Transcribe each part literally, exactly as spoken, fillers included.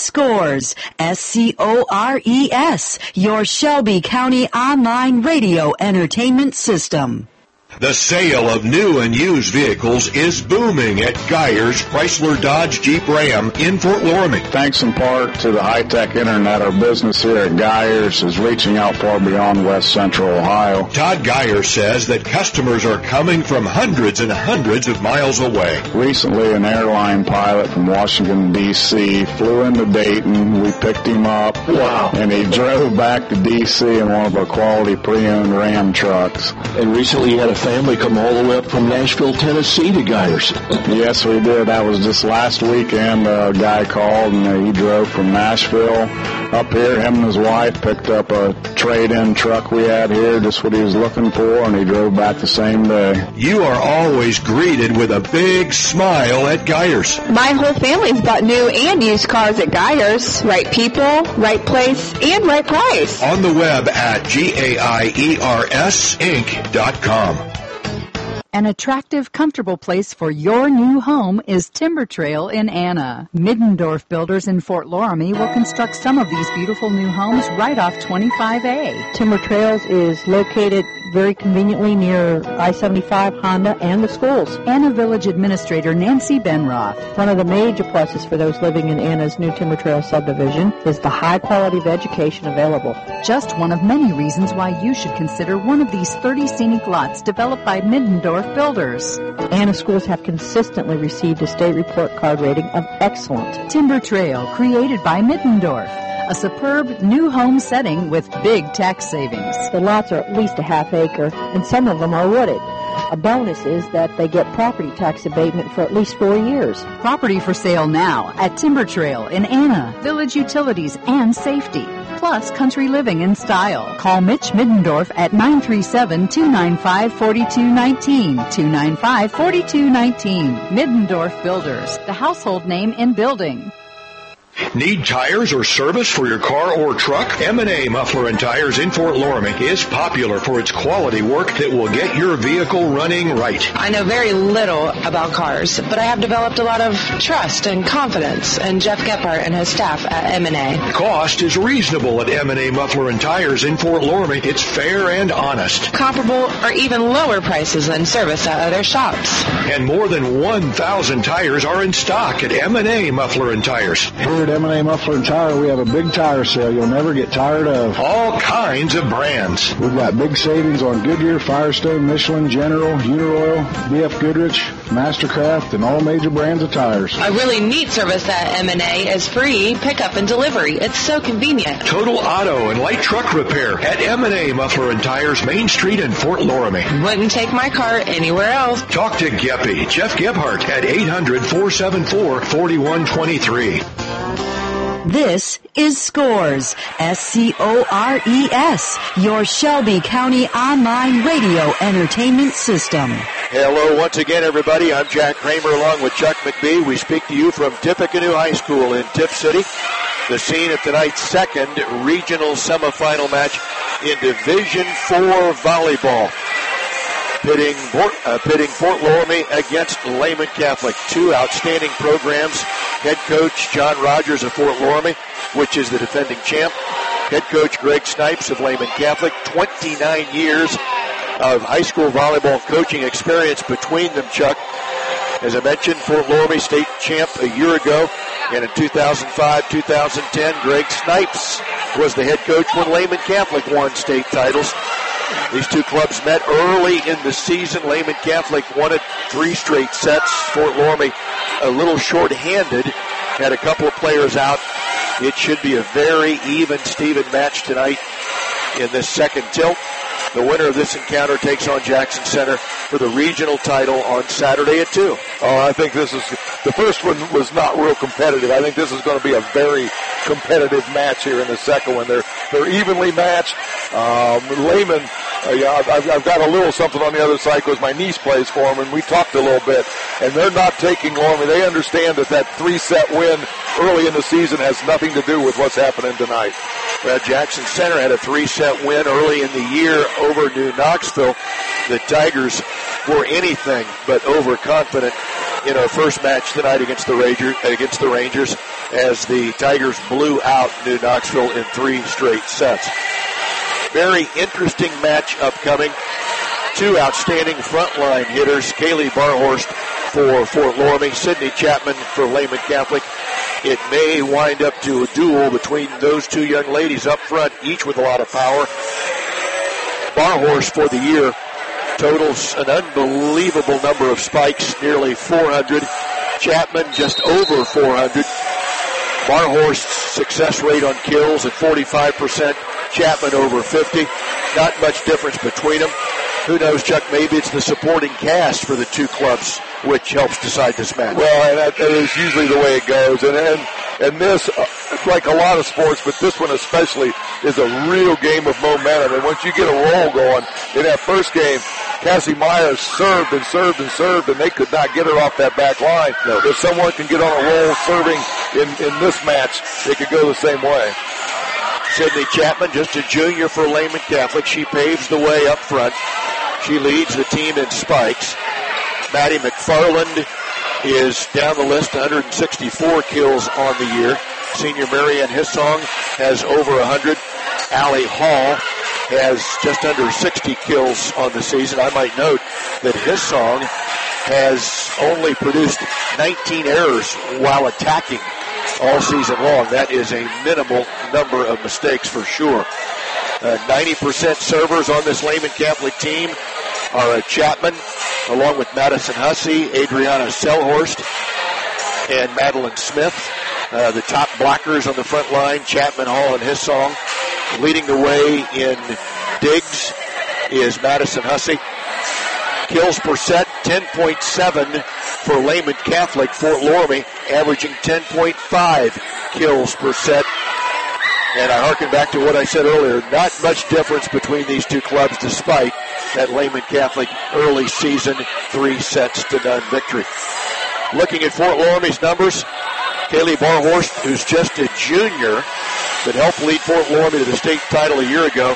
Scores, S C O R E S, your Shelby County online radio entertainment system. The sale of new and used vehicles is booming at Geyers Chrysler Dodge Jeep Ram in Fort Loramie. Thanks in part to the high-tech internet, our business here at Geyers is reaching out far beyond West Central Ohio. Todd Geyer says that customers are coming from hundreds and hundreds of miles away. Recently, an airline pilot from Washington, D C flew into Dayton. We picked him up. Wow. And he drove back to D C in one of our quality pre-owned Ram trucks. And recently you had a family come all the way up from Nashville, Tennessee to Geyers. Yes, we did. That was just last weekend. A guy called and uh, he drove from Nashville up here. Him and his wife picked up a trade-in truck we had here, just what he was looking for, and he drove back the same day. You are always greeted with a big smile at Geyers. My whole family's bought new and used cars at Geyers. Right people, right place, and right price. On the web at G A I E R S Inc dot com. An attractive, comfortable place for your new home is Timber Trail in Anna. Middendorf Builders in Fort Loramie will construct some of these beautiful new homes right off twenty-five A. Timber Trails is located very conveniently near I seventy-five, Honda, and the schools. Anna Village Administrator Nancy Benroth. One of the major pluses for those living in Anna's new Timber Trail subdivision is the high quality of education available. Just one of many reasons why you should consider one of these thirty scenic lots developed by Middendorf Builders. Anna schools have consistently received a state report card rating of excellent. Timber Trail, created by Middendorf. A superb new home setting with big tax savings. The lots are at least a half acre, and some of them are wooded. A bonus is that they get property tax abatement for at least four years. Property for sale now at Timber Trail in Anna. Village utilities and safety, plus country living in style. Call Mitch Middendorf at nine three seven, two nine five, four two one nine, two nine five, four two one nine. Middendorf Builders, the household name in building. Need tires or service for your car or truck? M and A Muffler and Tires in Fort Loramie is popular for its quality work that will get your vehicle running right. I know very little about cars, but I have developed a lot of trust and confidence in Jeff Gephardt and his staff at M and A. Cost is reasonable at M and A Muffler and Tires in Fort Loramie. It's fair and honest. Comparable or even lower prices than service at other shops. And more than one thousand tires are in stock at M and A Muffler and Tires. At M and A Muffler and Tire, we have a big tire sale you'll never get tired of. All kinds of brands. We've got big savings on Goodyear, Firestone, Michelin, General, Uniroyal, B F Goodrich, Mastercraft, and all major brands of tires. A really neat service at M and A is free pickup and delivery. It's so convenient. Total auto and light truck repair at M and A Muffler and Tires, Main Street in Fort Loramie. Wouldn't take my car anywhere else. Talk to Geppy, Jeff Gebhardt at eight hundred, four seven four, four one two three. This is Scores, S C O R E S, your Shelby County online radio entertainment system. Hello once again, everybody. I'm Jack Kramer along with Chuck McBee. We speak to you from Tippecanoe High School in Tipp City, the scene of tonight's second regional semifinal match in Division four volleyball. Pitting Fort, uh, pitting Fort Loramie against Lehman Catholic. Two outstanding programs. Head coach John Rogers of Fort Loramie, which is the defending champ. Head coach Greg Snipes of Lehman Catholic. twenty-nine years of high school volleyball coaching experience between them, Chuck. As I mentioned, Fort Loramie state champ a year ago. And in two thousand five, two thousand ten, Greg Snipes was the head coach when Lehman Catholic won state titles. These two clubs met early in the season. Lehman Catholic won it three straight sets. Fort Loramie a little short-handed, had a couple of players out. It should be a very even Steven match tonight in this second tilt. The winner of this encounter takes on Jackson Center for the regional title on Saturday at two. Oh, I think this is, the first one was not real competitive. I think this is going to be a very competitive match here in the second one. They're, they're evenly matched. Um, Lehman, uh, yeah, I've, I've got a little something on the other side because my niece plays for them, and we talked a little bit. And they're not taking Loramie. They understand that that three-set win early in the season has nothing to do with what's happening tonight. Well, Jackson Center had a three-set win early in the year over New Knoxville. The Tigers were anything but overconfident in our first match tonight against the Rangers. Against the Rangers. as the Tigers blew out New Knoxville in three straight sets. Very interesting match upcoming. Two outstanding frontline hitters, Kaylee Barhorst for Fort Loramie, Sydney Chapman for Lehman Catholic. It may wind up to a duel between those two young ladies up front, each with a lot of power. Barhorst for the year totals an unbelievable number of spikes, nearly four hundred. Chapman just over four hundred. Barhorst's success rate on kills at forty-five percent. Chapman over fifty. Not much difference between them. Who knows, Chuck, maybe it's the supporting cast for the two clubs which helps decide this match. Well, and that, that is usually the way it goes. And and, and this, uh, like a lot of sports, but this one especially, is a real game of momentum. And once you get a roll going, in that first game, Cassie Myers served and served and served, and they could not get her off that back line. No. If someone can get on a roll serving in, in this match, it could go the same way. Sydney Chapman, just a junior for Lehman Catholic. She paves the way up front. She leads the team in spikes. Maddie McFarland is down the list, one hundred sixty-four kills on the year. Senior Marianne Hissong has over one hundred. Allie Hall has just under sixty kills on the season. I might note that Hissong has only produced nineteen errors while attacking all season long. That is a minimal number of mistakes for sure. Uh, ninety percent servers on this Lehman Catholic team are uh, Chapman, along with Madison Hussey, Adriana Selhorst, and Madeline Smith. Uh, the top blockers on the front line, Chapman, Hall, and Hissong. Leading the way in digs is Madison Hussey. Kills per set, ten point seven for Lehman Catholic. Fort Loramie averaging ten point five kills per set. And I harken back to what I said earlier, not much difference between these two clubs despite that Lehman Catholic early season three sets to none victory. Looking at Fort Loramie's numbers, Kaylee Barhorst, who's just a junior, that helped lead Fort Loramie to the state title a year ago,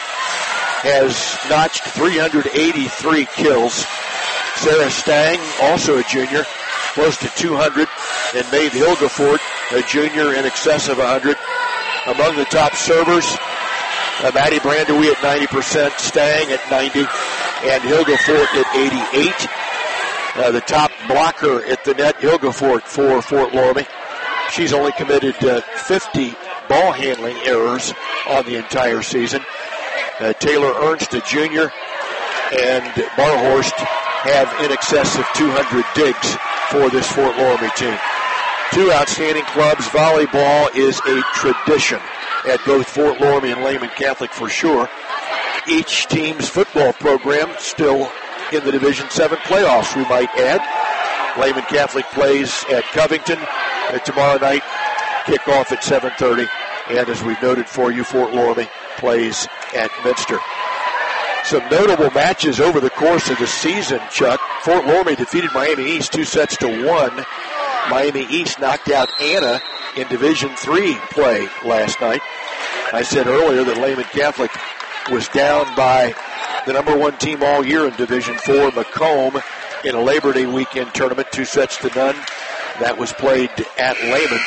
has notched three hundred eighty-three kills. Sarah Stang, also a junior, close to two hundred. And Maeve Hilgefort, a junior, in excess of one hundred. Among the top servers, uh, Maddie Brandewie at ninety percent, Stang at ninety, and Hilgefort at eighty-eight. Uh, the top blocker at the net, Hilgefort for Fort Loramie. She's only committed uh, fifty ball handling errors on the entire season. Uh, Taylor Ernst, a junior, and Barhorst have in excess of two hundred digs for this Fort Loramie team. Two outstanding clubs. Volleyball is a tradition at both Fort Loramie and Lehman Catholic for sure. Each team's football program still in the Division seven playoffs, we might add. Lehman Catholic plays at Covington uh, tomorrow night, kickoff at seven thirty. And as we've noted for you, Fort Loramie plays at Minster. Some notable matches over the course of the season, Chuck. Fort Loramie defeated Miami East two sets to one. Miami East knocked out Anna in Division three play last night. I said earlier that Lehman Catholic was down by the number one team all year in Division four, Macomb, in a Labor Day weekend tournament, two sets to none. That was played at Lehman.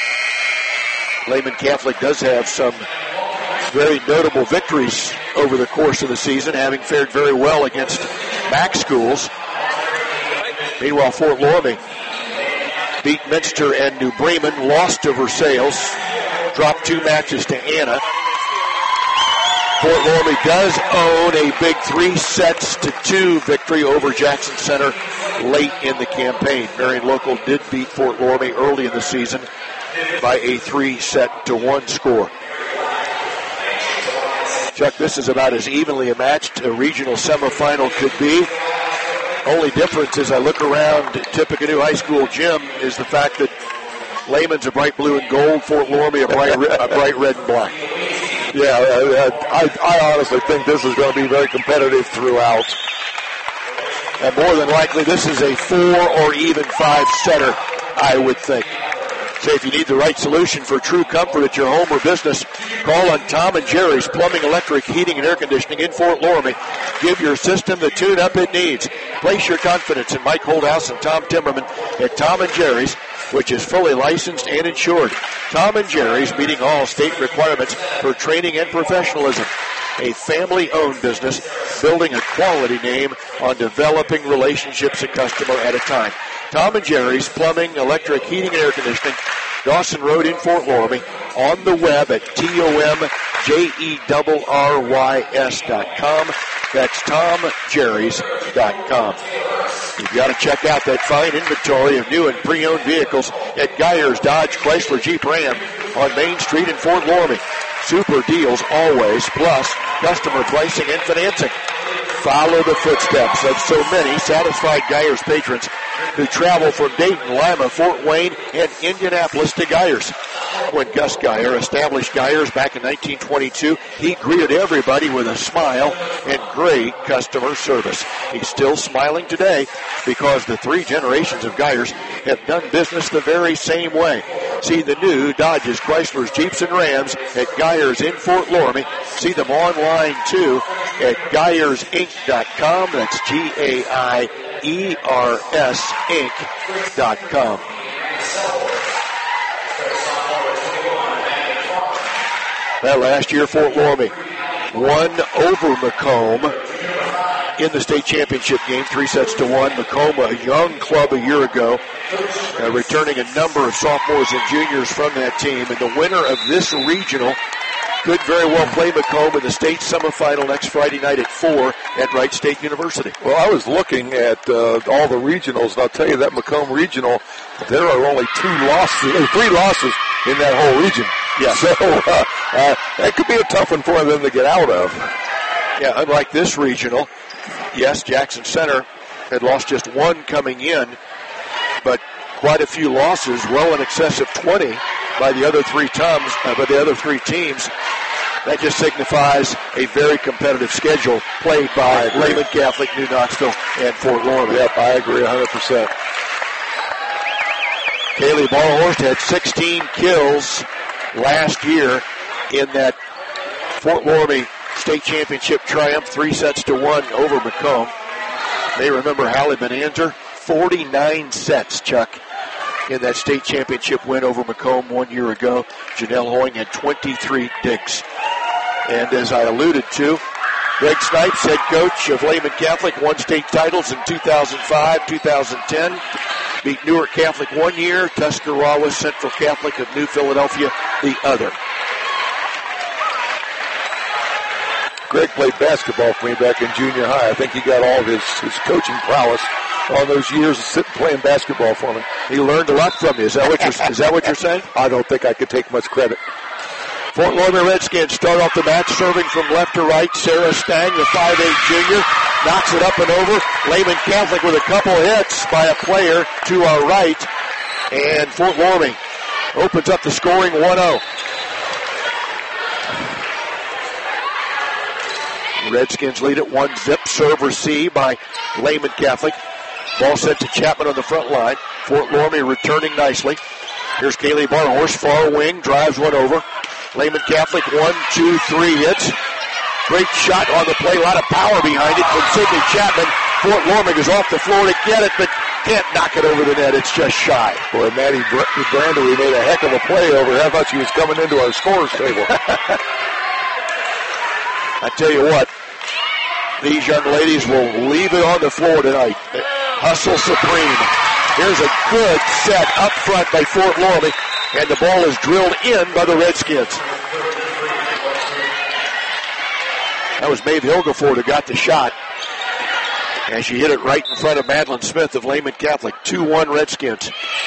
Lehman Catholic does have some very notable victories over the course of the season, having fared very well against MAC schools. Meanwhile, Fort Loramie beat Minster and New Bremen, lost to Versailles, dropped two matches to Anna. Fort Loramie does own a big three sets to two victory over Jackson Center late in the campaign. Marion Local did beat Fort Loramie early in the season by a three set to one score. Chuck, this is about as evenly matched a regional semifinal could be. Only difference as I look around Tippecanoe High School gym is the fact that Lehman's a bright blue and gold, Fort Loramie a bright, a bright red and black. Yeah, I, I honestly think this is going to be very competitive throughout. And more than likely, this is a four or even five setter, I would think. So if you need the right solution for true comfort at your home or business, call on Tom and Jerry's Plumbing, Electric, Heating, and Air Conditioning in Fort Loramie. Give your system the tune-up it needs. Place your confidence in Mike Holdhouse and Tom Timmerman at Tom and Jerry's, which is fully licensed and insured. Tom and Jerry's, meeting all state requirements for training and professionalism. A family-owned business building a quality name on developing relationships a customer at a time. Tom and Jerry's Plumbing, Electric, Heating, and Air Conditioning, Dawson Road in Fort Loramie, on the web at T O M J E R R Y S dot com. That's tom jerrys dot com. You've got to check out that fine inventory of new and pre-owned vehicles at Geyers Dodge Chrysler Jeep Ram on Main Street in Fort Loramie. Super deals always, plus customer pricing and financing. Follow the footsteps of so many satisfied Geyers patrons who travel from Dayton, Lima, Fort Wayne, and Indianapolis to Geyers. When Gus Geyer established Geyers back in nineteen twenty-two, he greeted everybody with a smile and great customer service. He's still smiling today because the three generations of Geyers have done business the very same way. See the new Dodges, Chryslers, Jeeps, and Rams at Geyers in Fort Loramie. See them online, too, at Geyers Inc dot com. That's G A I E R S Inc dot com. That last year, Fort Loramie won over Macomb in the state championship game, three sets to one. Macomb, a young club a year ago, uh, returning a number of sophomores and juniors from that team. And the winner of this regional could very well play Macomb in the state semifinal next Friday night at four at Wright State University. Well, I was looking at uh, all the regionals, and I'll tell you that Macomb regional, there are only two losses, or three losses in that whole region. Yeah. So uh, uh, that could be a tough one for them to get out of. Yeah, unlike this regional, yes, Jackson Center had lost just one coming in, but quite a few losses, well in excess of twenty by the other three teams. Uh, by the other three teams, that just signifies a very competitive schedule played by Lehman Catholic, New Knoxville, and Fort Loramie. Yep, I agree one hundred percent. Kaylee Barhorst had sixteen kills last year in that Fort Loramie state championship triumph, three sets to one over Macomb. They remember Hallie Bonanza, forty-nine sets, Chuck, in that state championship win over Macomb one year ago. Janelle Hoying had twenty-three digs. And as I alluded to, Greg Snipes, head coach of Lehman Catholic, won state titles in two thousand five, two thousand ten. Beat Newark Catholic one year, Tuscarawas Central Catholic of New Philadelphia the other. Greg played basketball for me back in junior high. I think he got all of his, his coaching prowess on those years of sitting playing basketball for me. He learned a lot from you. Is that what you're, is that what you're saying? I don't think I could take much credit. Fort Loramie Redskins start off the match serving from left to right. Sarah Stang, the five eight junior, knocks it up and over. Lehman Catholic with a couple hits by a player to our right. And Fort Loramie opens up the scoring one oh. Redskins lead at one zip. Serve receive by Lehman Catholic. Ball sent to Chapman on the front line. Fort Loramie returning nicely. Here's Kaylee Barhorst, far wing, drives one over. Lehman Catholic, one, two, three hits. Great shot on the play, a lot of power behind it from Sydney Chapman. Fort Loramie is off the floor to get it, but can't knock it over the net. It's just shy. Boy, Maddie Brandery made a heck of a play over here. I thought she was coming into our scores table. I tell you what, these young ladies will leave it on the floor tonight. Hustle supreme. Here's a good set up front by Fort Loramie, and the ball is drilled in by the Redskins. That was Maeve Hilgeford who got the shot, and she hit it right in front of Madeline Smith of Lehman Catholic. two one Redskins.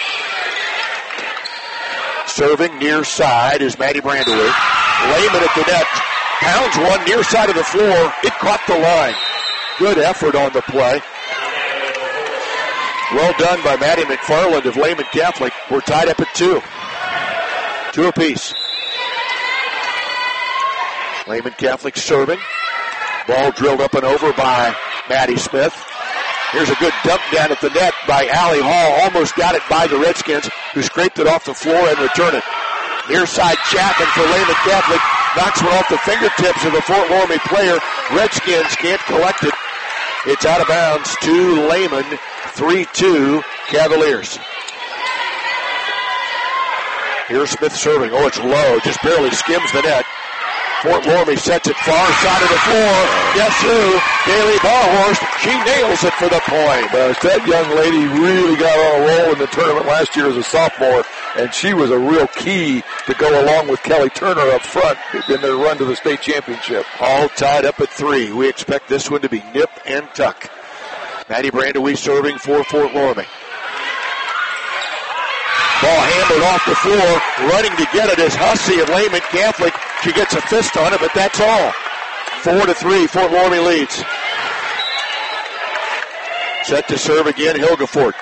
Serving near side is Maddie Brandery. Lehman at the net. Pounds one near side of the floor. It caught the line. Good effort on the play. Well done by Maddie McFarland of Lehman Catholic. We're tied up at two. Two apiece. Lehman Catholic serving. Ball drilled up and over by Maddie Smith. Here's a good dump down at the net by Allie Hall. Almost got it by the Redskins, who scraped it off the floor and returned it. Near side Chapman for Lehman Catholic. Knocks one off the fingertips of the Fort Loramie player. Redskins can't collect it. It's out of bounds to Lehman. three two Cavaliers. Here's Smith serving. Oh, it's low. Just barely skims the net. Fort Loramie sets it far side of the floor. Guess who? Kaylee Barhorst. She nails it for the point. Uh, that young lady really got on a roll in the tournament last year as a sophomore, and she was a real key to go along with Kelly Turner up front in their run to the state championship. All tied up at three. We expect this one to be nip and tuck. Maddie Brandewie serving for Fort Loramie. Ball hammered off the floor. Running to get it is Hussey of Lehman Catholic. She gets a fist on it, but that's all. Four to three, Fort Loramie leads. Set to serve again, Hilgefort.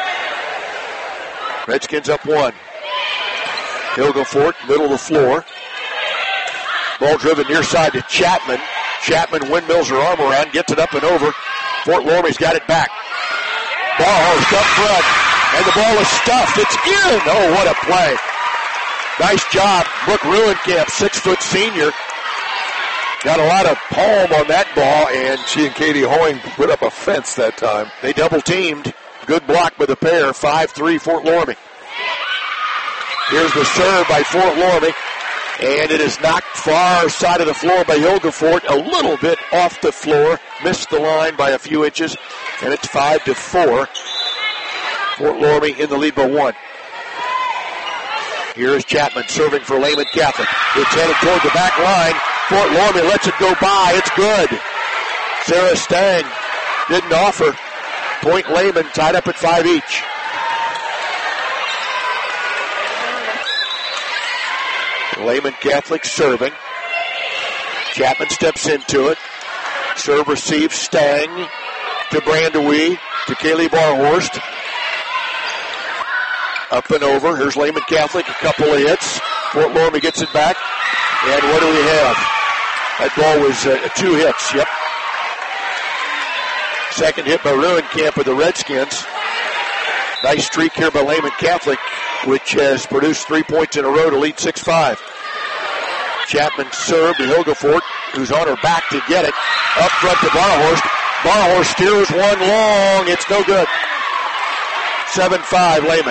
Redskins up one. Hilgefort, middle of the floor. Ball driven near side to Chapman. Chapman windmills her arm around, gets it up and over. Fort Loramie's got it back. Barhorst up front. And the ball is stuffed. It's in. Oh, what a play. Nice job. Brooke Ruenkamp, six-foot senior. Got a lot of palm on that ball, and she and Katie Hoying put up a fence that time. They double-teamed. Good block by the pair. five three Fort Loramie. Here's the serve by Fort Loramie. And it is knocked far side of the floor by Hilgefort. A little bit off the floor. Missed the line by a few inches. And it's five to four. Fort Loramie in the lead by one. Here is Chapman serving for Lehman Catholic. It's headed toward the back line. Fort Loramie lets it go by. It's good. Sarah Stang didn't offer. Point Lehman tied up at five each. Lehman Catholic serving. Chapman steps into it. Serve receives Stang to Brandewie to Kaylee Barhorst. Up and over. Here's Lehman Catholic. A couple of hits. Fort Loramie gets it back. And what do we have? That ball was uh, two hits. Yep. Second hit by Ruenkamp of the Redskins. Nice streak here by Lehman Catholic, which has produced three points in a row to lead six five. Chapman served to Hilgefort, who's on her back to get it. Up front to Barhorst. Barhorst steers one long. It's no good. seven five Lehman.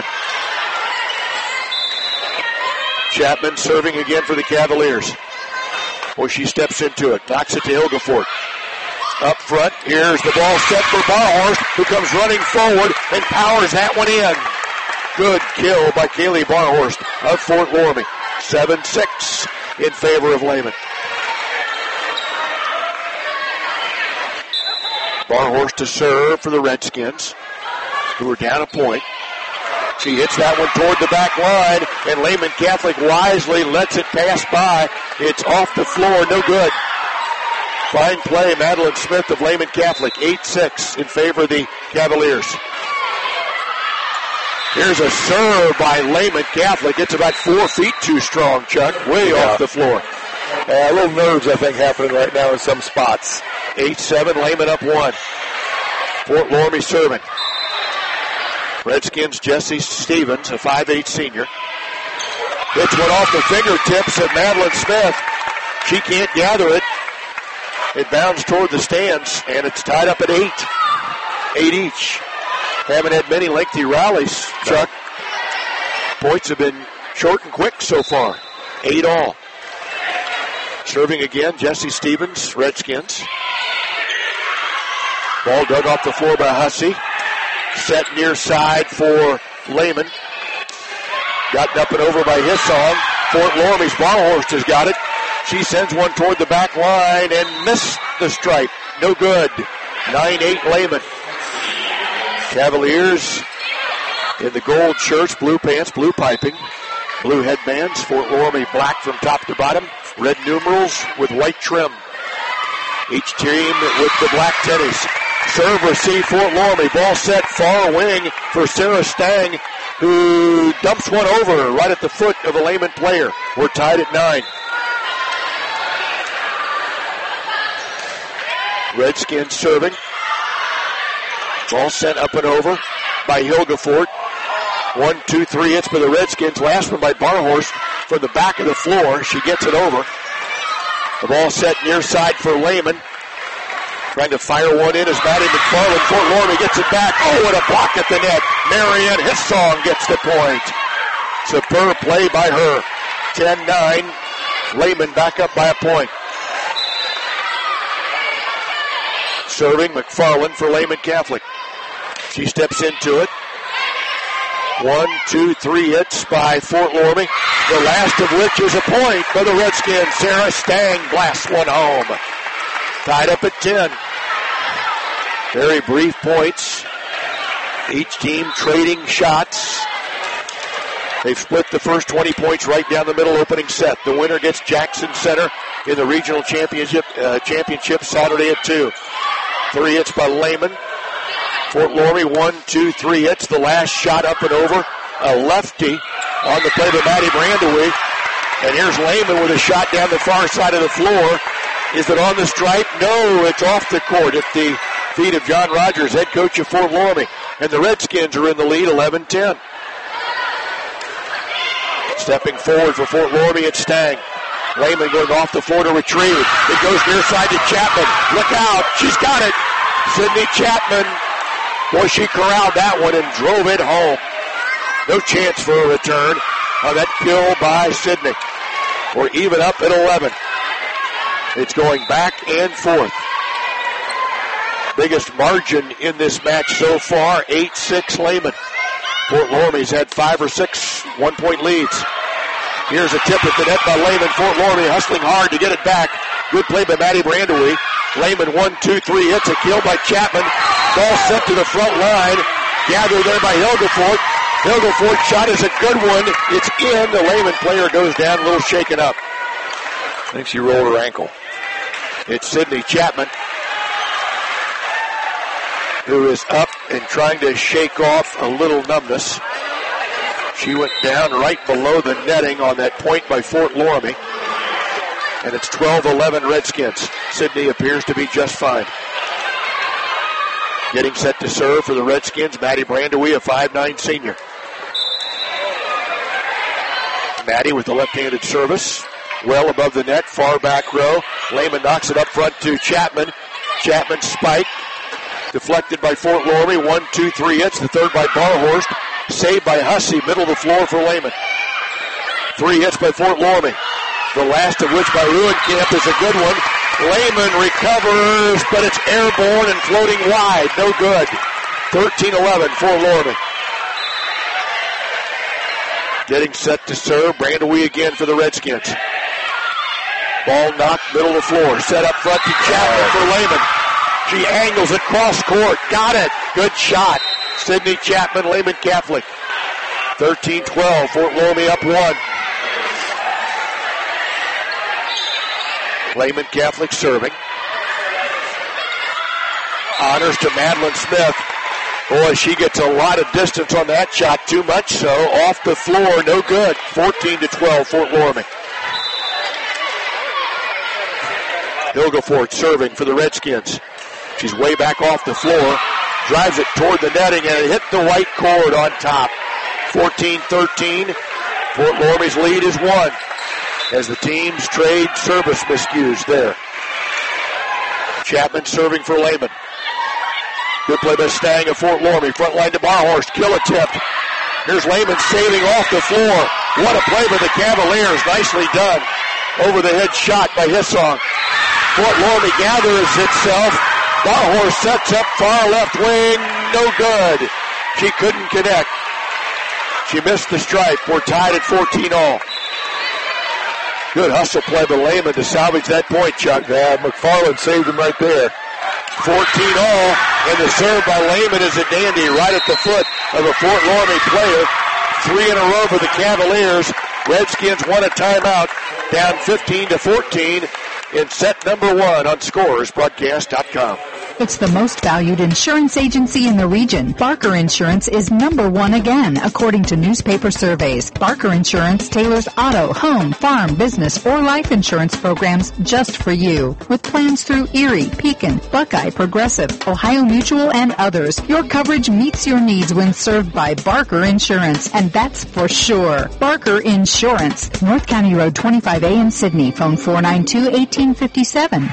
Chapman serving again for the Cavaliers. Boy, she steps into it. Knocks it to Hilgefort. Up front, here's the ball set for Barhorst, who comes running forward and powers that one in. Good kill by Kaylee Barhorst of Fort Loramie. seven six in favor of Lehman. Barhorst to serve for the Redskins, who are down a point. She hits that one toward the back line, and Lehman Catholic wisely lets it pass by. It's off the floor, no good. Fine play, Madeline Smith of Lehman Catholic, eight six in favor of the Cavaliers. Here's a serve by Lehman Catholic. It's about four feet too strong, Chuck, way yeah. off the floor. Uh, a little nerves, I think, happening right now in some spots. eight seven, Lehman up one. Fort Loramie serving. Redskins, Jesse Stevens, a five eight senior. It's one off the fingertips of Madeline Smith. She can't gather it. It bounds toward the stands, and it's tied up at eight. Eight each. Haven't had many lengthy rallies, Chuck. Points have been short and quick so far. Eight all. Serving again, Jesse Stevens, Redskins. Ball dug off the floor by Hussey. Set near side for Lehman. Gotten up and over by Hissong. Fort Loramie's Barhorst has got it. She sends one toward the back line and missed the stripe. No good. nine eight Lehman. Cavaliers in the gold shirts, blue pants, blue piping, blue headbands. Fort Loramie black from top to bottom. Red numerals with white trim. Each team with the black tennies. Serve receive Fort Loramie. Ball set far wing for Sarah Stang, who dumps one over right at the foot of a Lehman player. We're tied at nine. Redskins serving. Ball sent up and over by Hilgefort. One, two, three hits for the Redskins. Last one by Barhorst from the back of the floor. She gets it over. The ball set near side for Lehman. Trying to fire one in as Maddie McFarland. Fort Loramie gets it back. Oh, what a block at the net. Marianne Hissong gets the point. Superb play by her. ten nine. Lehman back up by a point. Serving McFarland for Lehman Catholic. She steps into it. One, two, three hits by Fort Loramie. The last of which is a point for the Redskins. Sarah Stang blasts one home. Tied up at ten. Very brief points. Each team trading shots. They've split the first twenty points right down the middle opening set. The winner gets Jackson Center in the regional championship uh, championship Saturday at two. Three hits by Lehman. Fort Loramie, one, two, three hits. The last shot up and over. A lefty on the play by Maddie Brandeweg. And here's Lehman with a shot down the far side of the floor. Is it on the stripe? No, it's off the court at the feet of John Rogers, head coach of Fort Loramie. And the Redskins are in the lead, eleven ten. Stepping forward for Fort Loramie, it's Stang. Lehman going off the floor to retrieve. It goes near side to Chapman. Look out, she's got it. Sydney Chapman. Boy, she corralled that one and drove it home. No chance for a return on that kill by Sydney. We're even up at eleven. It's going back and forth. Biggest margin in this match so far, eight six Lehman. Fort Loramie's had five or six one-point leads. Here's a tip at the net by Lehman. Fort Loramie hustling hard to get it back. Good play by Maddie Brandeweg. Lehman, one, two, three hits. A kill by Chapman. Ball sent to the front line. Gathered there by Hilgefort. Hilgefort shot is a good one. It's in. The Lehman player goes down a little shaken up. I think she rolled her ankle. It's Sydney Chapman, who is up and trying to shake off a little numbness. She went down right below the netting on that point by Fort Loramie. And it's twelve eleven Redskins. Sydney appears to be just fine. Getting set to serve for the Redskins, Maddie Brandeweg, a five nine senior. Maddie with the left-handed service. Well above the net, far back row. Lehman knocks it up front to Chapman. Chapman spike. Deflected by Fort Loramie. One, two, three hits. The third by Barhorst. Saved by Hussey. Middle of the floor for Lehman. Three hits by Fort Loramie. The last of which by Ruenkamp is a good one. Lehman recovers, but it's airborne and floating wide. No good. thirteen eleven Fort Loramie. Getting set to serve. Brandeweg again for the Redskins. Ball knocked middle of the floor. Set up front to Chapman for Lehman. She angles it cross court. Got it. Good shot. Sydney Chapman, Lehman Catholic. thirteen twelve. Fort Loramie up one. Lehman Catholic serving. Honors to Madeline Smith. Boy, she gets a lot of distance on that shot. Too much so. Off the floor. No good. fourteen to twelve. Fort Loramie. Hilgefort serving for the Redskins. She's way back off the floor. Drives it toward the netting and it hit the white cord on top. fourteen thirteen. Fort Loramie's lead is one as the teams trade service miscues there. Chapman serving for Lehman. Good play by Stang of Fort Loramie. Front line to Barhorst. Kill attempt. Here's Lehman saving off the floor. What a play by the Cavaliers. Nicely done. Over the head shot by Hissong. Fort Loramie gathers itself. Barhorst sets up far left wing. No good. She couldn't connect. She missed the stripe. We're tied at fourteen all. Good hustle play by Lehman to salvage that point, Chuck. Yeah, McFarland saved him right there. fourteen all, and the serve by Lehman is a dandy right at the foot of a Fort Loramie player. Three in a row for the Cavaliers. Redskins won a timeout, down fifteen to fourteen in set number one on Scores Broadcast dot com. It's the most valued insurance agency in the region. Barker Insurance is number one again, according to newspaper surveys. Barker Insurance tailors auto, home, farm, business, or life insurance programs just for you. With plans through Erie, Pekin, Buckeye, Progressive, Ohio Mutual, and others, your coverage meets your needs when served by Barker Insurance, and that's for sure. Barker Insurance, North County Road twenty-five A in Sydney. Phone four nine two, one eight five seven.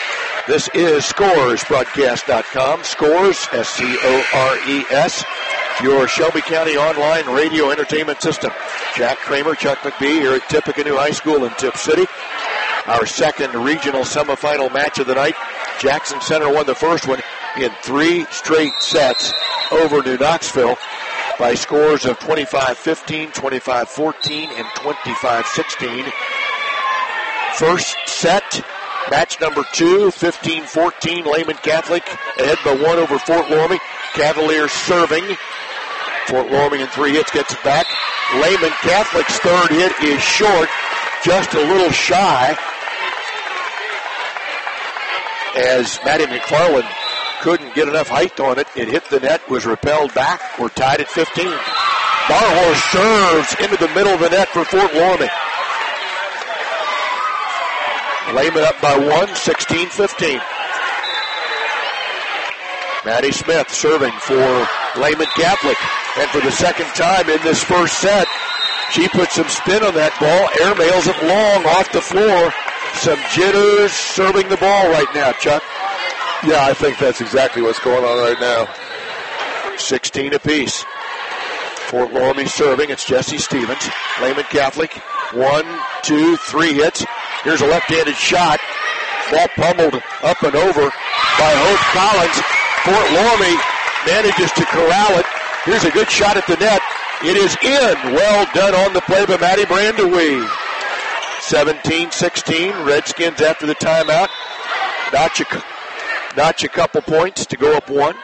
This is Scores Broadcast dot com. Scores, S C O R E S. your Shelby County online radio entertainment system. Jack Kramer, Chuck McBee here at Tippecanoe High School in Tipp City. Our second regional semifinal match of the night. Jackson Center won the first one in three straight sets over New Knoxville by scores of twenty-five fifteen, twenty-five fourteen, and twenty-five sixteen. First set, match number two, fifteen fourteen, Lehman Catholic ahead by one over Fort Loramie. Cavaliers serving. Fort Loramie in three hits gets it back. Lehman Catholic's third hit is short, just a little shy, as Maddie McFarland couldn't get enough height on it. It hit the net, was repelled back. We're tied at fifteen. Barhorse serves into the middle of the net for Fort Loramie. Lehman up by one, sixteen fifteen. Maddie Smith serving for Lehman Catholic. And for the second time in this first set, she put some spin on that ball. Airmails it long off the floor. Some jitters serving the ball right now, Chuck. Yeah, I think that's exactly what's going on right now. sixteen apiece. Fort Loramie serving. It's Jesse Stevens. Lehman Catholic. One, two, three hits. Here's a left-handed shot. Ball pummeled up and over by Hope Collins. Fort Loramie manages to corral it. Here's a good shot at the net. It is in. Well done on the play by Maddie Brandewee. seventeen sixteen. Redskins after the timeout. Notch a, notch a couple points to go up one.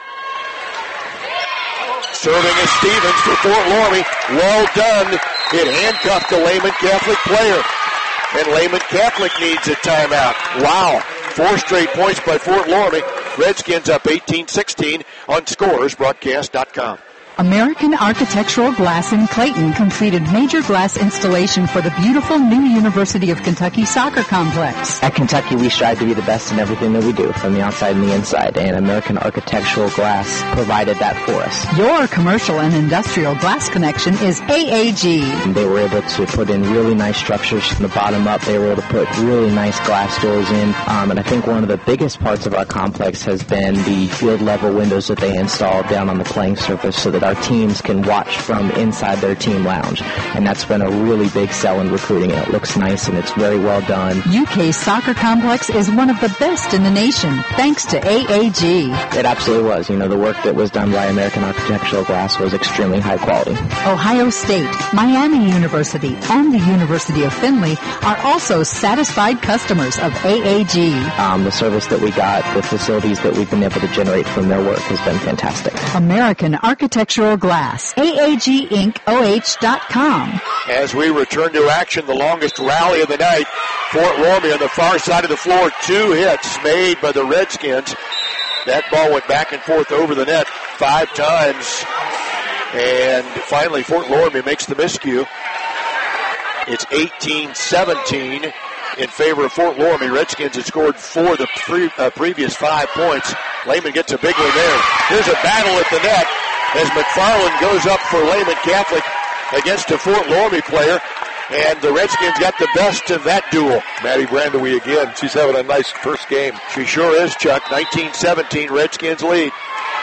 Serving is Stevens for Fort Loramie. Well done. It handcuffed a Lehman Catholic player. And Lehman Catholic needs a timeout. Wow. Four straight points by Fort Loramie. Redskins up eighteen sixteen on scores broadcast dot com. American Architectural Glass in Clayton completed major glass installation for the beautiful new University of Kentucky soccer complex. At Kentucky, we strive to be the best in everything that we do, from the outside and the inside, and American Architectural Glass provided that for us. Your commercial and industrial glass connection is A A G. They were able to put in really nice structures from the bottom up. They were able to put really nice glass doors in, um, and I think one of the biggest parts of our complex has been the field level windows that they installed down on the playing surface so that our teams can watch from inside their team lounge. And that's been a really big sell in recruiting. It looks nice and it's very well done. U K's soccer complex is one of the best in the nation, thanks to A A G. It absolutely was. You know, the work that was done by American Architectural Glass was extremely high quality. Ohio State, Miami University, and the University of Findlay are also satisfied customers of A A G. Um, the service that we got, the facilities that we've been able to generate from their work has been fantastic. American Architectural Glass. A A G Inc O H dot com. As we return to action, the longest rally of the night. Fort Loramie on the far side of the floor. Two hits made by the Redskins. That ball went back and forth over the net five times. And finally, Fort Loramie makes the miscue. It's eighteen seventeen in favor of Fort Loramie. Redskins had scored four the pre- uh, previous five points. Lehman gets a big one there. Here's a battle at the net as McFarland goes up for Lehman Catholic against a Fort Loramie player, and the Redskins got the best of that duel. Maddie Brandewee again. She's having a nice first game. She sure is, Chuck. nineteen seventeen, Redskins lead.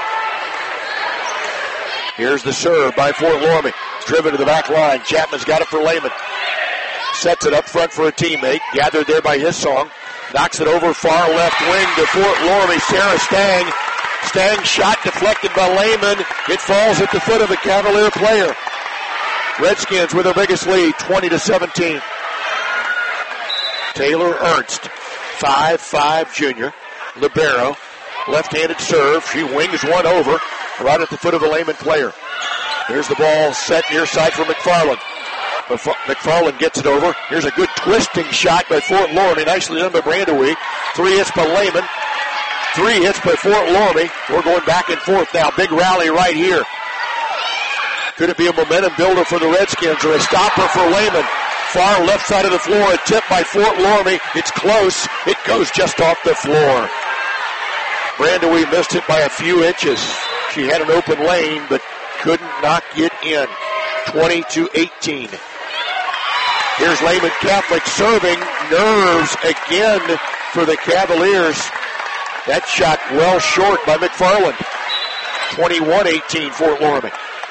Here's the serve by Fort Loramie. It's driven to the back line. Chapman's got it for Lehman. Sets it up front for a teammate. Gathered there by his song. Knocks it over far left wing to Fort Loramie. Sarah Stang. Stang shot deflected by Lehman. It falls at the foot of a Cavalier player. Redskins with their biggest lead, twenty to seventeen. Taylor Ernst, five five junior, libero, left-handed serve. She wings one over, right at the foot of a Lehman player. Here's the ball set near side for McFarland. McFarland gets it over. Here's a good twisting shot by Fort Loramie. Nicely done by Brandewee. Three hits by Lehman. Three hits by Fort Loramie. We're going back and forth now. Big rally right here. Could it be a momentum builder for the Redskins or a stopper for Lehman? Far left side of the floor, a tip by Fort Loramie. It's close. It goes just off the floor. Brandewee missed it by a few inches. She had an open lane, but couldn't knock it in. twenty to eighteen. Here's Lehman Catholic serving. Nerves again for the Cavaliers. That shot well short by McFarland. twenty-one eighteen Fort Loramie.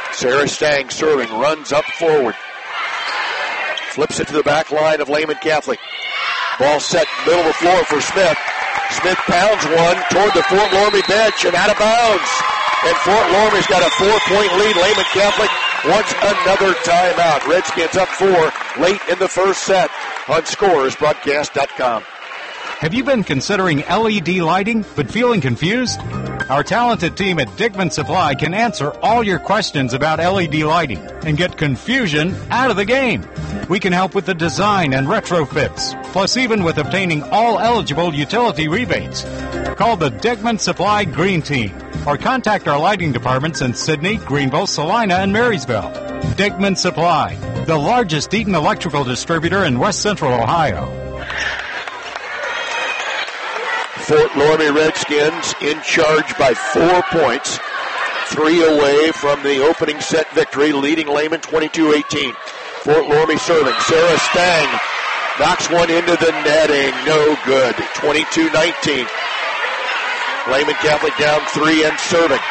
Sarah Stang serving, runs up forward. Flips it to the back line of Lehman Catholic. Ball set, middle of the floor for Smith. Smith pounds one toward the Fort Loramie bench and out of bounds. And Fort Loramie's got a four-point lead. Lehman Catholic wants another timeout. Redskins up four late in the first set on Scores Broadcast dot com. Have you been considering L E D lighting but feeling confused? Our talented team at Dickman Supply can answer all your questions about L E D lighting and get confusion out of the game. We can help with the design and retrofits, plus even with obtaining all eligible utility rebates. Call the Dickman Supply Green Team or contact our lighting departments in Sidney, Greenville, Salina, and Marysville. Dickman Supply, the largest Eaton electrical distributor in West Central Ohio. Fort Loramie Redskins in charge by four points. Three away from the opening set victory, leading Lehman twenty-two eighteen. Fort Loramie serving. Sarah Stang knocks one into the netting. No good. twenty-two nineteen. Lehman Catholic down three and serving.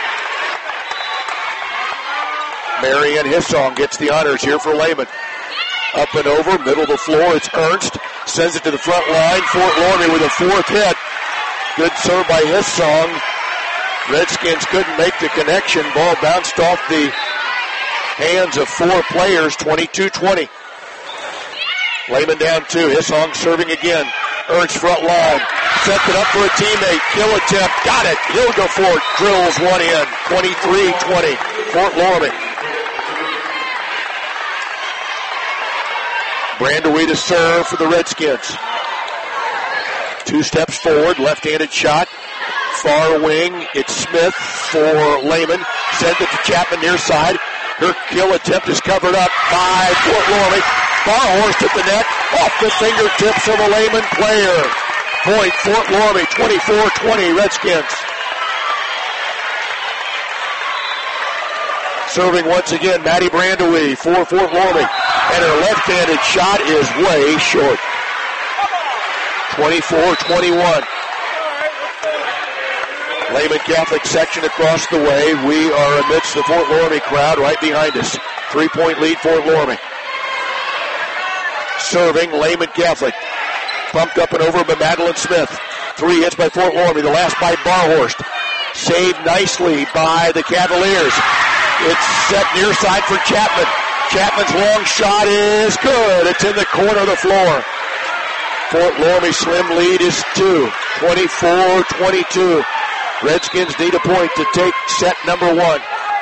Marianne Hissong gets the honors here for Lehman. Up and over, middle of the floor, it's Ernst. Sends it to the front line. Fort Loramie with a fourth hit. Good serve by Hissong. Redskins couldn't make the connection. Ball bounced off the hands of four players, twenty-two twenty. Lehman down two. Hissong serving again. Ernst front line. Sets it up for a teammate. Kill attempt. Got it. Hildefort drills one in. twenty-three twenty. Fort Loramie. Brandewee to serve for the Redskins. Two steps forward, left-handed shot. Far wing, it's Smith for Lehman. Sends it to Chapman near side. Her kill attempt is covered up by Fort Loramie. Barhorst at the net, off the fingertips of a Lehman player. Point, Fort Loramie, twenty-four twenty, Redskins. Serving once again, Maddie Brandewee for Fort Loramie. And her left-handed shot is way short. twenty-four twenty-one. Lehman Catholic section across the way. We are amidst the Fort Loramie crowd right behind us. Three-point lead, Fort Loramie. Serving, Lehman Catholic. Pumped up and over by Madeline Smith. Three hits by Fort Loramie, the last by Barhorst. Saved nicely by the Cavaliers. It's set near side for Chapman. Chapman's long shot is good. It's in the corner of the floor. Fort Loramie slim lead is two. twenty-four twenty-two. Redskins need a point to take set number one.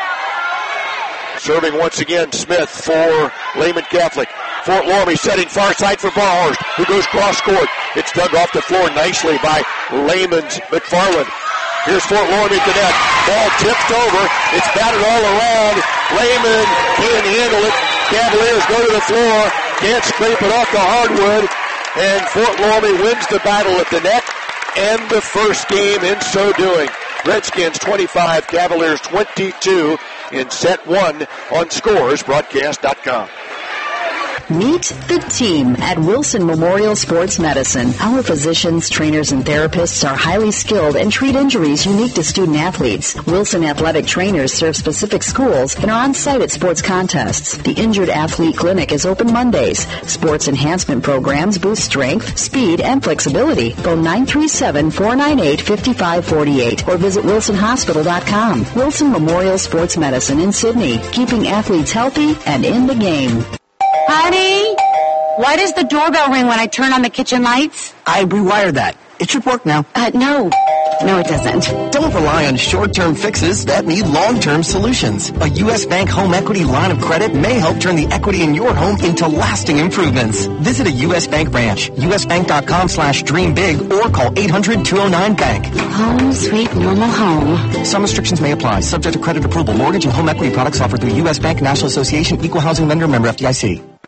Serving once again, Smith for Lehman Catholic. Fort Loramie setting far side for Barhorst, who goes cross court. It's dug off the floor nicely by Lehman's McFarland. Here's Fort Loramie at the net. Ball tipped over. It's batted all around. Lehman can't handle it. Cavaliers go to the floor. Can't scrape it off the hardwood. And Fort Loramie wins the battle at the net and the first game in so doing. Redskins twenty-five, Cavaliers twenty-two in set one on Scores Broadcast dot com. Meet the team at Wilson Memorial Sports Medicine. Our physicians, trainers, and therapists are highly skilled and treat injuries unique to student athletes. Wilson athletic trainers serve specific schools and are on site at sports contests. The Injured Athlete Clinic is open Mondays. Sports enhancement programs boost strength, speed, and flexibility. Phone nine three seven, four nine eight, five five four eight or visit wilson hospital dot com. Wilson Memorial Sports Medicine in Sydney, keeping athletes healthy and in the game. Honey, why does the doorbell ring when I turn on the kitchen lights? I rewired that. It should work now. Uh, no. No, it doesn't. Don't rely on short-term fixes that need long-term solutions. A U S Bank home equity line of credit may help turn the equity in your home into lasting improvements. Visit a U S Bank branch, usbank.com slash dream big, or call eight hundred, two oh nine, bank. Home sweet normal home. Some restrictions may apply, subject to credit approval. Mortgage and home equity products offered through U S Bank, National Association, Equal Housing Lender, member F D I C.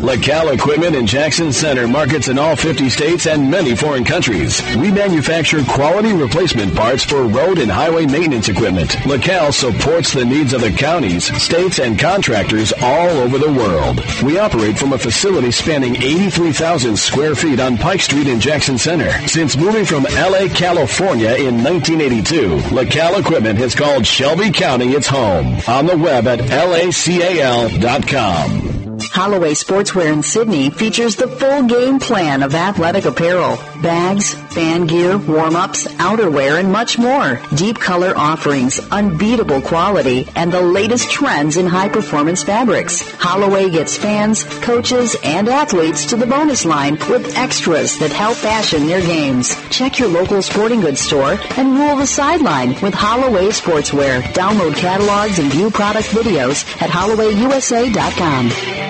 LaCal Equipment in Jackson Center markets in all fifty states and many foreign countries. We manufacture quality replacement parts for road and highway maintenance equipment. LaCal supports the needs of the counties, states, and contractors all over the world. We operate from a facility spanning eighty-three thousand square feet on Pike Street in Jackson Center. Since moving from L A, California in nineteen eighty-two, LaCal Equipment has called Shelby County its home. On the web at L A C A L dot com. Holloway Sportswear in Sydney features the full game plan of athletic apparel, bags, fan gear, warm-ups, outerwear, and much more. Deep color offerings, unbeatable quality, and the latest trends in high-performance fabrics. Holloway gets fans, coaches, and athletes to the bonus line with extras that help fashion their games. Check your local sporting goods store and rule the sideline with Holloway Sportswear. Download catalogs and view product videos at Holloway U S A dot com.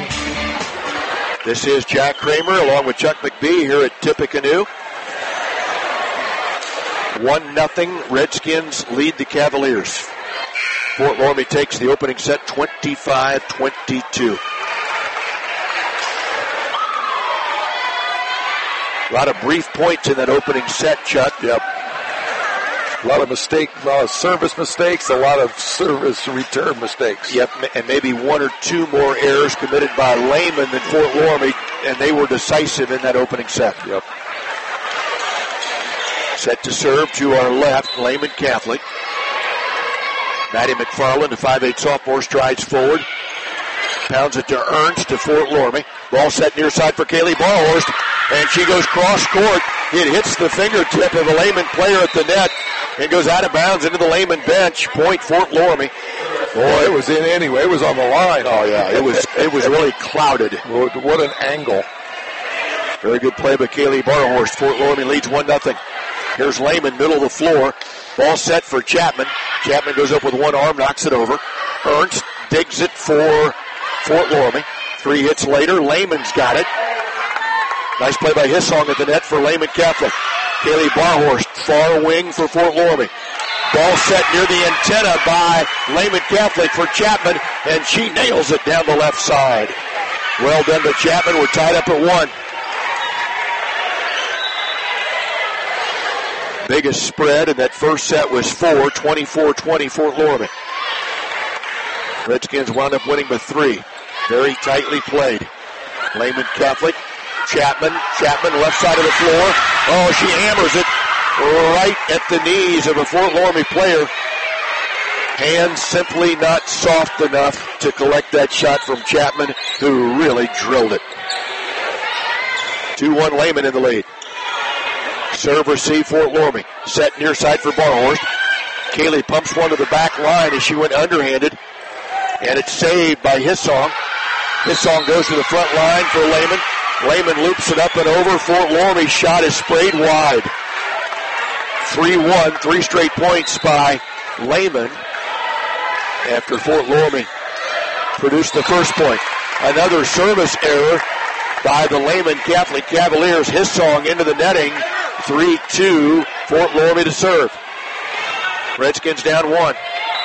This is Jack Kramer along with Chuck McBee here at Tippecanoe. One nothing. Redskins lead the Cavaliers. Fort Loramie takes the opening set twenty-five twenty-two. A lot of brief points in that opening set, Chuck. Yep. A lot of mistake, a lot of service mistakes, a lot of service return mistakes. Yep, and maybe one or two more errors committed by Lehman than Fort Loramie, and they were decisive in that opening set. Yep. Set to serve to our left, Lehman Catholic. Maddie McFarland, the five eight sophomore, strides forward. Pounds it to Ernst to Fort Loramie. Ball set near side for Kaylee Barhorst, and she goes cross court. It hits the fingertip of a Lehman player at the net and goes out of bounds into the Lehman bench. Point Fort Loramie. Boy, it was in anyway. It was on the line. Oh yeah, it was. It was really clouded. What an angle! Very good play by Kaylee Barhorst. Fort Loramie leads one nothing. Here's Lehman, middle of the floor. Ball set for Chapman. Chapman goes up with one arm, knocks it over. Ernst digs it for Fort Loramie. Three hits later, Lehman's got it. Nice play by Hissong at the net for Lehman Catholic. Kaylee Barhorst, far wing for Fort Loramie. Ball set near the antenna by Lehman Catholic for Chapman, and she nails it down the left side. Well done to Chapman. We're tied up at one. Biggest spread in that first set was four, twenty-four twenty Fort Loramie. Redskins wound up winning by three. Very tightly played. Lehman Catholic, Chapman, Chapman left side of the floor. Oh, she hammers it right at the knees of a Fort Loramie player. Hands simply not soft enough to collect that shot from Chapman, who really drilled it. two one Lehman in the lead. Serve receive Fort Loramie. Set near side for Barhorst. Kaylee pumps one to the back line as she went underhanded. And it's saved by Hissong. Hissong goes to the front line for Lehman. Lehman loops it up and over. Fort Loramie's shot is sprayed wide. three one, three straight points by Lehman after Fort Loramie produced the first point. Another service error by the Lehman Catholic Cavaliers. Hissong into the netting. three two, Fort Loramie to serve. Redskins down one.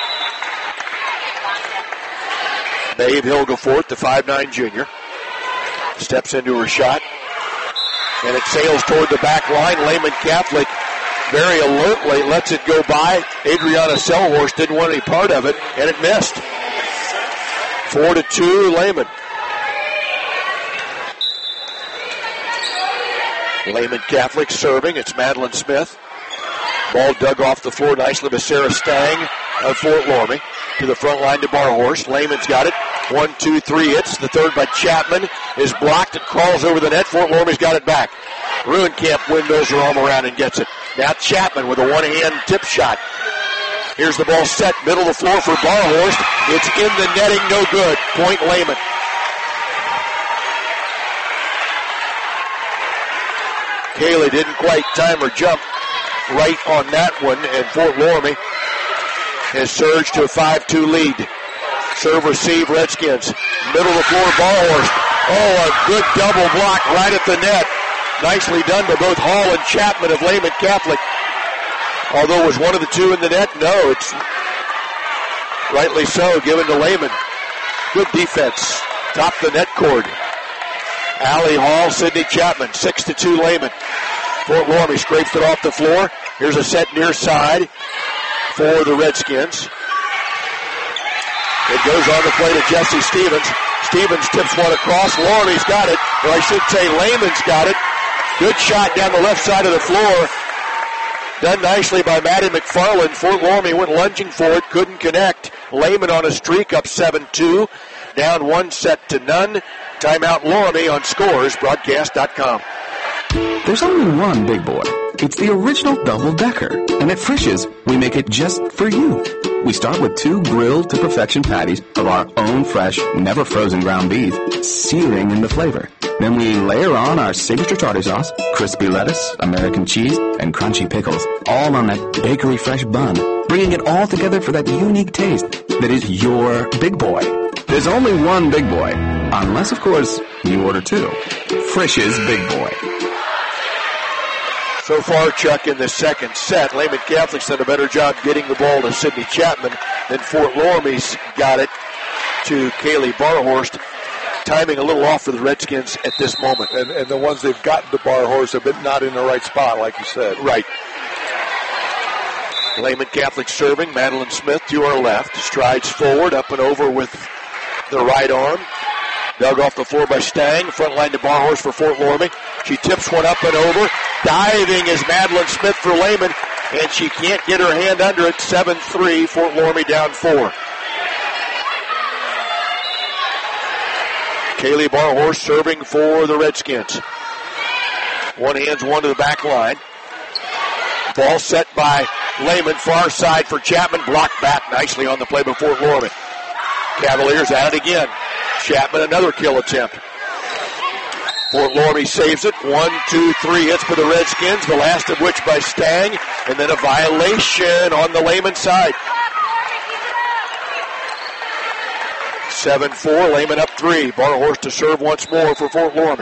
Maeve Hilgeforth, the five nine junior, steps into her shot, and it sails toward the back line. Lehman Catholic very alertly lets it go by. Adriana Selhorst didn't want any part of it, and it missed. Four to two, Lehman. Lehman Catholic serving. It's Madeline Smith. Ball dug off the floor nicely by Sarah Stang of Fort Loramie. To the front line to Barhorst. Lehman's got it. One, two, three hits. The third by Chapman is blocked. It crawls over the net. Fort Loramie's got it back. Ruenkamp windmills her arm around and gets it. Now Chapman with a one-hand tip shot. Here's the ball set. Middle of the floor for Barhorst. It's in the netting. No good. Point Lehman. Kaylee didn't quite time her jump right on that one, and Fort Loramie has surged to a five two lead. Serve receive Redskins. Middle of the floor, Barhorst. Oh, a good double block right at the net. Nicely done by both Hall and Chapman of Lehman Catholic. Although was one of the two in the net? No, it's rightly so, given to Lehman. Good defense. Top the net cord. Allie Hall, Sydney Chapman, six to two Lehman. Fort Loramie scrapes it off the floor. Here's a set near side for the Redskins. It goes on the play to Jesse Stevens. Stevens tips one across. Loramie's got it. Or I should say Lehman's got it. Good shot down the left side of the floor. Done nicely by Maddie McFarland. Fort Loramie went lunging for it. Couldn't connect. Lehman on a streak up seven two. Down one set to none. Timeout Loramie on scores broadcast dot com. There's only one big boy. It's the original double-decker. And at Frisch's, we make it just for you. We start with two grilled to perfection patties of our own fresh, never frozen ground beef, searing in the flavor. Then we layer on our signature tartar sauce, crispy lettuce, American cheese, and crunchy pickles, all on that bakery fresh bun, bringing it all together for that unique taste that is your big boy. There's only one big boy, unless, of course, you order two. Frisch's Big Boy. So far, Chuck, in the second set, Lehman Catholic's done a better job getting the ball to Sydney Chapman than Fort Loramie's got it to Kaylee Barhorst. Timing a little off for the Redskins at this moment. And, and the ones they've gotten to Barhorst have been not in the right spot, like you said. Right. Lehman Catholic serving. Madeline Smith to our left. Strides forward, up and over with the right arm. Dug off the floor by Stang. Front line to Barhorst for Fort Loramie. She tips one up and over. Diving is Madeline Smith for Lehman, and she can't get her hand under it. seven three, Fort Loramie down four. Kaylee Barhorst serving for the Redskins. One hands one to the back line. Ball set by Lehman, far side for Chapman. Blocked back nicely on the play by Fort Loramie. Cavaliers at it again. Chapman, another kill attempt. Fort Loramie saves it. One, two, three hits for the Redskins, the last of which by Stang, and then a violation on the Lehman side. seven four, Lehman up three. Barhorst to serve once more for Fort Loramie.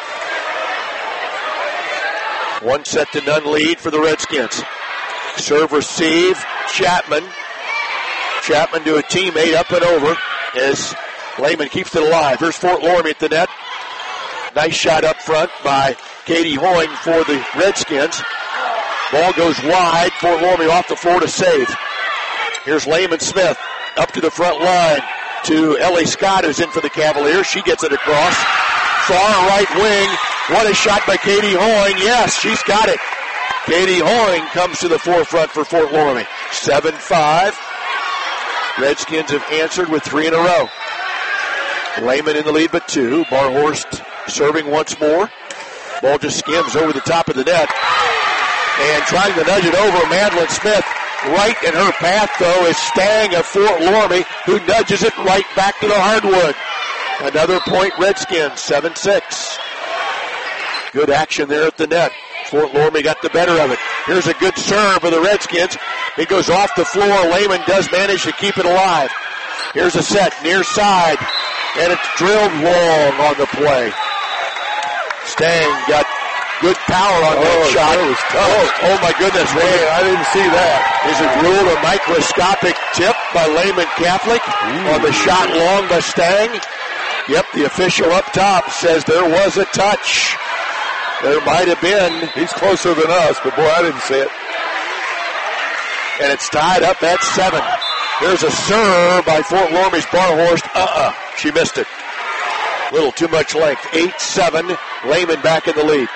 One set to none lead for the Redskins. Serve receive, Chapman. Chapman to a teammate up and over as Lehman keeps it alive. Here's Fort Loramie at the net. Nice shot up front by Katie Hoying for the Redskins. Ball goes wide. Fort Loramie off the floor to save. Here's Lehman Smith up to the front line to Ellie Scott, who's in for the Cavaliers. She gets it across. Far right wing. What a shot by Katie Hoying. Yes, she's got it. Katie Hoying comes to the forefront for Fort Loramie. seven five. Redskins have answered with three in a row. Lehman in the lead but two. Barhorst serving once more. Ball just skims over the top of the net. And trying to nudge it over, Madeline Smith. Right in her path, though, is Stang of Fort Loramie, who nudges it right back to the hardwood. Another point, Redskins, seven six. Good action there at the net. Fort Loramie got the better of it. Here's a good serve for the Redskins. It goes off the floor. Lehman does manage to keep it alive. Here's a set, near side. And it's drilled long on the play. Stang got good power on that oh, shot. That was tough. Oh, oh my goodness. Man, I didn't see that. Is it ruled a microscopic tip by Lehman Catholic Ooh. on the shot long by Stang? Yep, the official up top says there was a touch. There might have been. He's closer than us, but boy, I didn't see it. And it's tied up at seven. There's a serve by Fort Loramie's Barhorst. Uh-uh. She missed it. Little too much length. eight seven. Lehman back in the lead.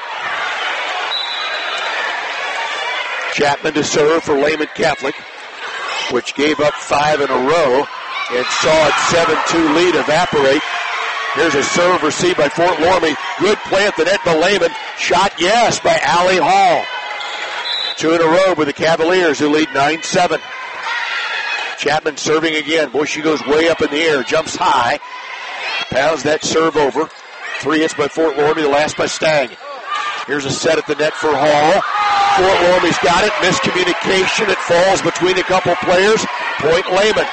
Chapman to serve for Lehman Catholic, which gave up five in a row and saw its seven two lead evaporate. Here's a serve received by Fort Loramie. Good play at the net by Lehman. Shot, yes, by Allie Hall. Two in a row with the Cavaliers, who lead nine seven. Chapman serving again. Boy, she goes way up in the air, jumps high, pounds that serve over. Three hits by Fort Loramie, the last by Stang. Here's a set at the net for Hall. Fort Loramie's got it. Miscommunication. It falls between a couple players. Point Lehman.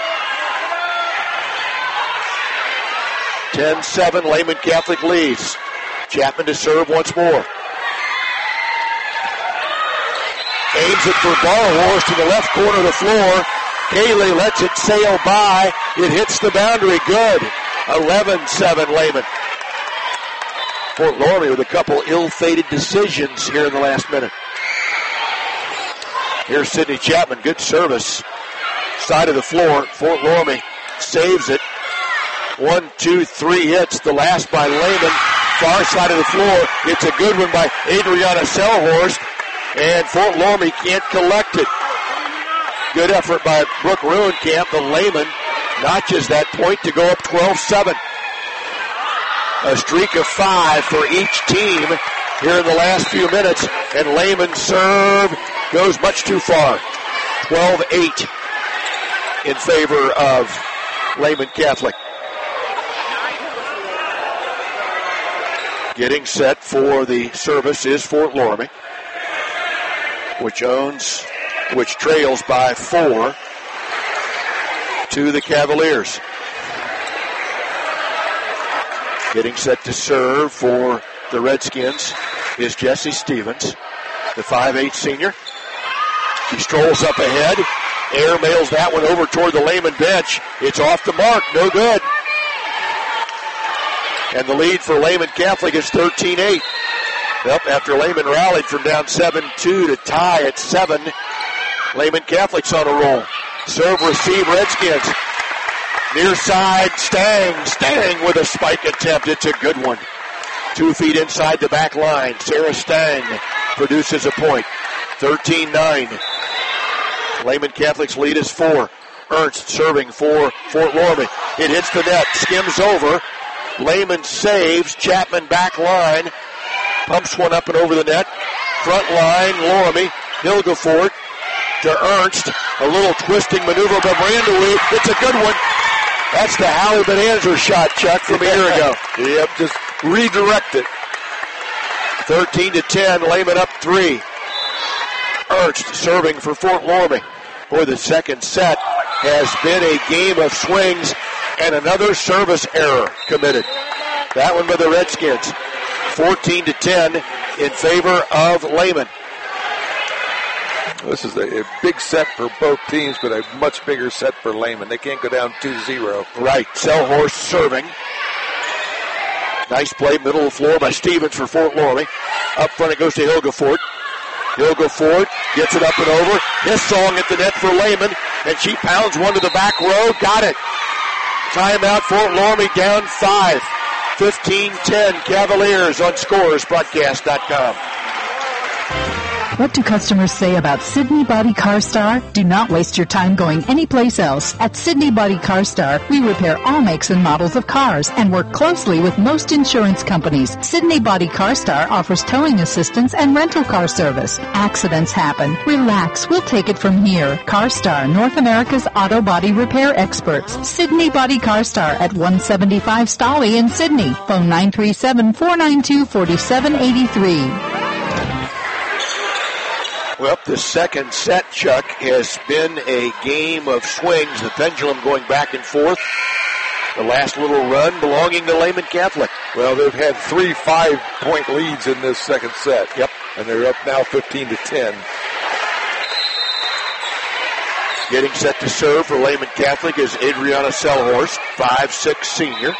ten seven, Lehman Catholic leads. Chapman to serve once more. Aims it for Barhorst to the left corner of the floor. Kaylee lets it sail by. It hits the boundary. Good. eleven seven Lehman. Fort Loramie with a couple ill-fated decisions here in the last minute. Here's Sydney Chapman. Good service. Side of the floor. Fort Loramie saves it. One, two, three hits. The last by Lehman. Far side of the floor. It's a good one by Adriana Selhorst. And Fort Loramie can't collect it. Good effort by Brooke Ruenkamp. The Lehman notches that point to go up twelve seven. A streak of five for each team here in the last few minutes. And Lehman's serve goes much too far. twelve eight in favor of Lehman Catholic. Getting set for the service is Fort Loramie, which owns, which trails by four to the Cavaliers. Getting set to serve for the Redskins is Jessie Stevens, the five eight senior. She strolls up ahead. Air mails that one over toward the Lehman bench. It's off the mark. No good. And the lead for Lehman Catholic is thirteen eight. Yep, after Lehman rallied from down seven two to tie at seven, Lehman Catholic's on a roll. Serve, receive, Redskins. Near side, Stang. Stang with a spike attempt. It's a good one. Two feet inside the back line. Sarah Stang produces a point. thirteen nine. Lehman Catholic's lead is four. Ernst serving for Fort Loramie. It hits the net, skims over. Lehman saves. Chapman back line. Pumps one up and over the net. Front line, Loramie. Hilgefort to Ernst. A little twisting maneuver by Brandewie. It's a good one. That's the Howie Bonanza shot, Chuck, from a year ago. Yep, just redirect it. thirteen to ten, Lehman up three. Ernst serving for Fort Loramie. Boy, the second set has been a game of swings and another service error committed. That one by the Redskins. fourteen to ten in favor of Lehman. This is a, a big set for both teams, but a much bigger set for Lehman. They can't go down two zero. Right. Selhorst serving. Nice play, middle of the floor by Stevens for Fort Loramie. Up front it goes to Hilgefort. Hilgefort gets it up and over. His song at the net for Lehman, and she pounds one to the back row. Got it. Timeout, Fort Loramie down five. fifteen ten Cavaliers on scores broadcast dot com. What do customers say about Sydney Body Car Star? Do not waste your time going anyplace else. At Sydney Body Car Star, we repair all makes and models of cars and work closely with most insurance companies. Sydney Body Car Star offers towing assistance and rental car service. Accidents happen. Relax, we'll take it from here. Car Star, North America's auto body repair experts. Sydney Body Car Star at one seventy-five Stolly in Sydney. Phone nine three seven, four nine two, four seven eight three. Well, the second set, Chuck, has been a game of swings. The pendulum going back and forth. The last little run belonging to Lehman Catholic. Well, they've had three five-point leads in this second set. Yep. And they're up now fifteen to ten. Getting set to serve for Lehman Catholic is Adriana Selhorst, five six senior.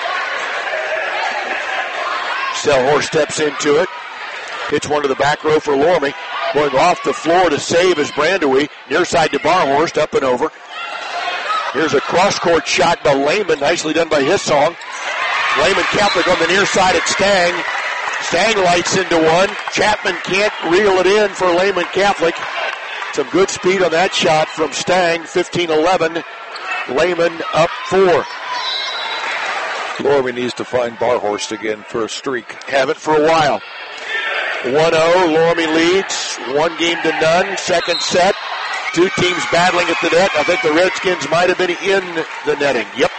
Selhorst steps into it. Hits one to the back row for Loramie. Going off the floor to save is Brandewie. Near side to Barhorst, up and over. Here's a cross-court shot by Lehman. Nicely done by Hissong. Lehman Catholic on the near side at Stang. Stang lights into one. Chapman can't reel it in for Lehman Catholic. Some good speed on that shot from Stang. fifteen eleven. Lehman up four. Loramie needs to find Barhorst again for a streak. Have it for a while. one oh, Loramie leads, one game to none, second set. Two teams battling at the net. I think the Redskins might have been in the netting. Yep.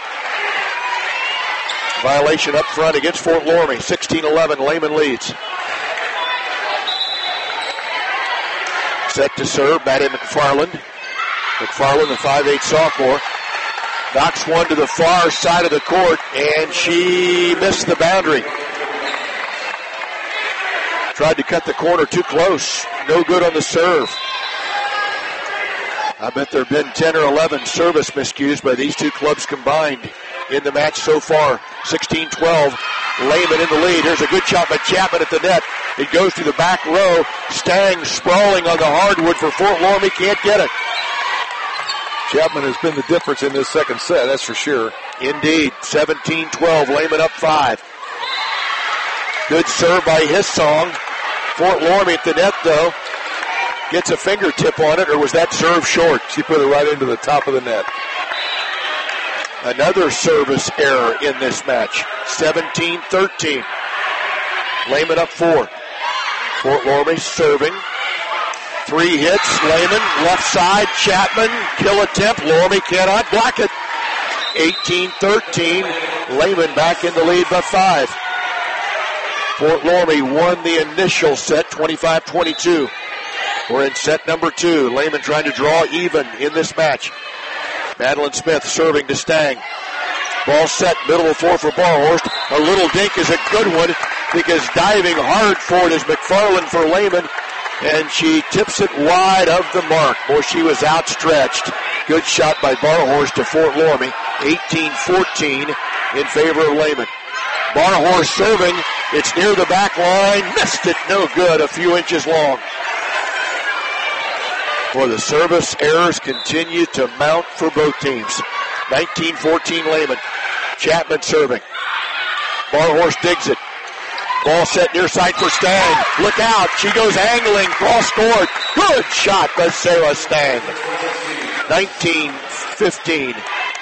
Violation up front against Fort Loramie, sixteen eleven, Lehman leads. Set to serve, Maddie McFarland. McFarland, the five eight sophomore, knocks one to the far side of the court, and she missed the boundary. Tried to cut the corner too close. No good on the serve. I bet there have been ten or eleven service miscues by these two clubs combined in the match so far. sixteen twelve. Lehman in the lead. Here's a good shot by Chapman at the net. It goes to the back row. Stang sprawling on the hardwood for Fort Loramie. Can't get it. Chapman has been the difference in this second set, that's for sure. Indeed. seventeen twelve. Lehman up five. Good serve by Hissong. Fort Loramie at the net, though. Gets a fingertip on it, or was that serve short? She put it right into the top of the net. Another service error in this match. seventeen thirteen. Lehman up four. Fort Loramie serving. Three hits. Lehman, left side. Chapman, kill attempt. Loramie cannot block it. eighteen thirteen. Lehman back in the lead by five. Fort Loramie won the initial set, twenty-five twenty-two. We're in set number two. Lehman trying to draw even in this match. Madeline Smith serving to Stang. Ball set, middle of four for Barhorst. A little dink is a good one because diving hard for it is McFarland for Lehman, and she tips it wide of the mark. Boy, she was outstretched. Good shot by Barhorst to Fort Loramie. eighteen fourteen in favor of Lehman. Barhorst serving. It's near the back line. Missed it. No good. A few inches long. Boy, the service errors continue to mount for both teams. nineteen fourteen Lehman. Chapman serving. Barhorst digs it. Ball set near side for Stang. Look out. She goes angling. Cross court. Good shot by Sarah Stang. nineteen fifteen.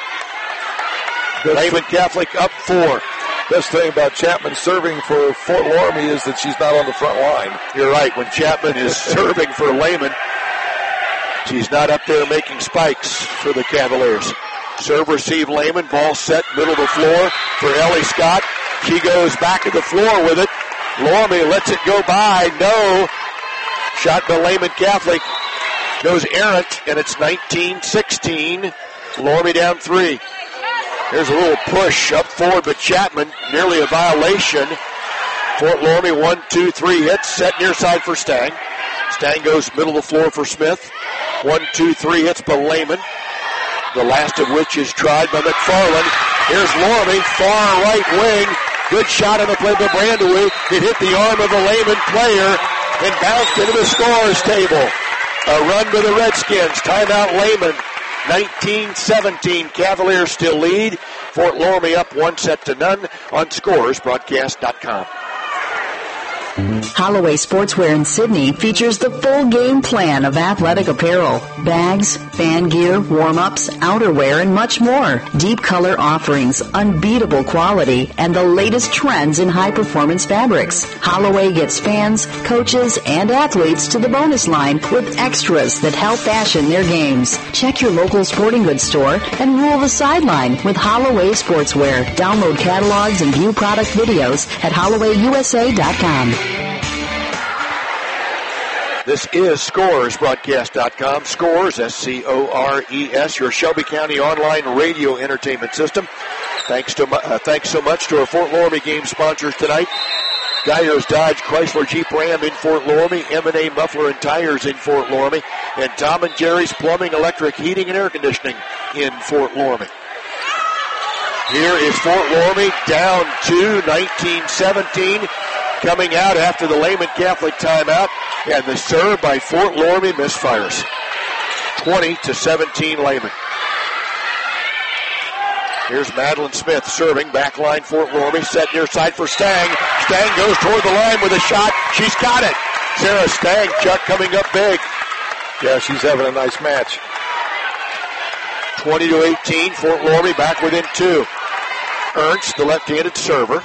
Lehman Catholic up four. Best thing about Chapman serving for Fort Loramie is that she's not on the front line. You're right. When Chapman is serving for Lehman, she's not up there making spikes for the Cavaliers. Serve receive Lehman. Ball set middle of the floor for Ellie Scott. She goes back to the floor with it. Loramie lets it go by. No. Shot by Lehman Catholic. Goes errant, and it's nineteen sixteen. Loramie down three. Here's a little push up forward, but Chapman, nearly a violation. Fort Loramie, one, two, three hits. Set near side for Stang. Stang goes middle of the floor for Smith. One, two, three hits by Lehman. The last of which is tried by McFarland. Here's Loramie, far right wing. Good shot on the play by Brandewy. It hit the arm of the Lehman player and bounced into the scorer's table. A run by the Redskins. Timeout Lehman. nineteen seventeen. Cavaliers still lead. Fort Loramie up one set to none on scores broadcast dot com. Holloway Sportswear in Sydney features the full game plan of athletic apparel, bags, fan gear, warm-ups, outerwear, and much more. Deep color offerings, unbeatable quality, and the latest trends in high-performance fabrics. Holloway gets fans, coaches, and athletes to the bonus line with extras that help fashion their games. Check your local sporting goods store and rule the sideline with Holloway Sportswear. Download catalogs and view product videos at holloway u s a dot com. This is Scores broadcast dot com. Scores, S C O R E S, your Shelby County online radio entertainment system. Thanks to uh, thanks so much to our Fort Loramie game sponsors tonight. Guyos Dodge, Chrysler Jeep Ram in Fort Loramie, M and A Muffler and Tires in Fort Loramie, and Tom and Jerry's Plumbing, Electric, Heating, and Air Conditioning in Fort Loramie. Here is Fort Loramie down to nineteen seventeen, coming out after the Lehman Catholic timeout, and the serve by Fort Loramie misfires. twenty to seventeen Lehman. Here's Madeline Smith serving, back line Fort Loramie, set near side for Stang. Stang goes toward the line with a shot. She's got it. Sarah Stang, Chuck coming up big. Yeah, she's having a nice match. twenty to eighteen, Fort Loramie back within two. Ernst, the left-handed server.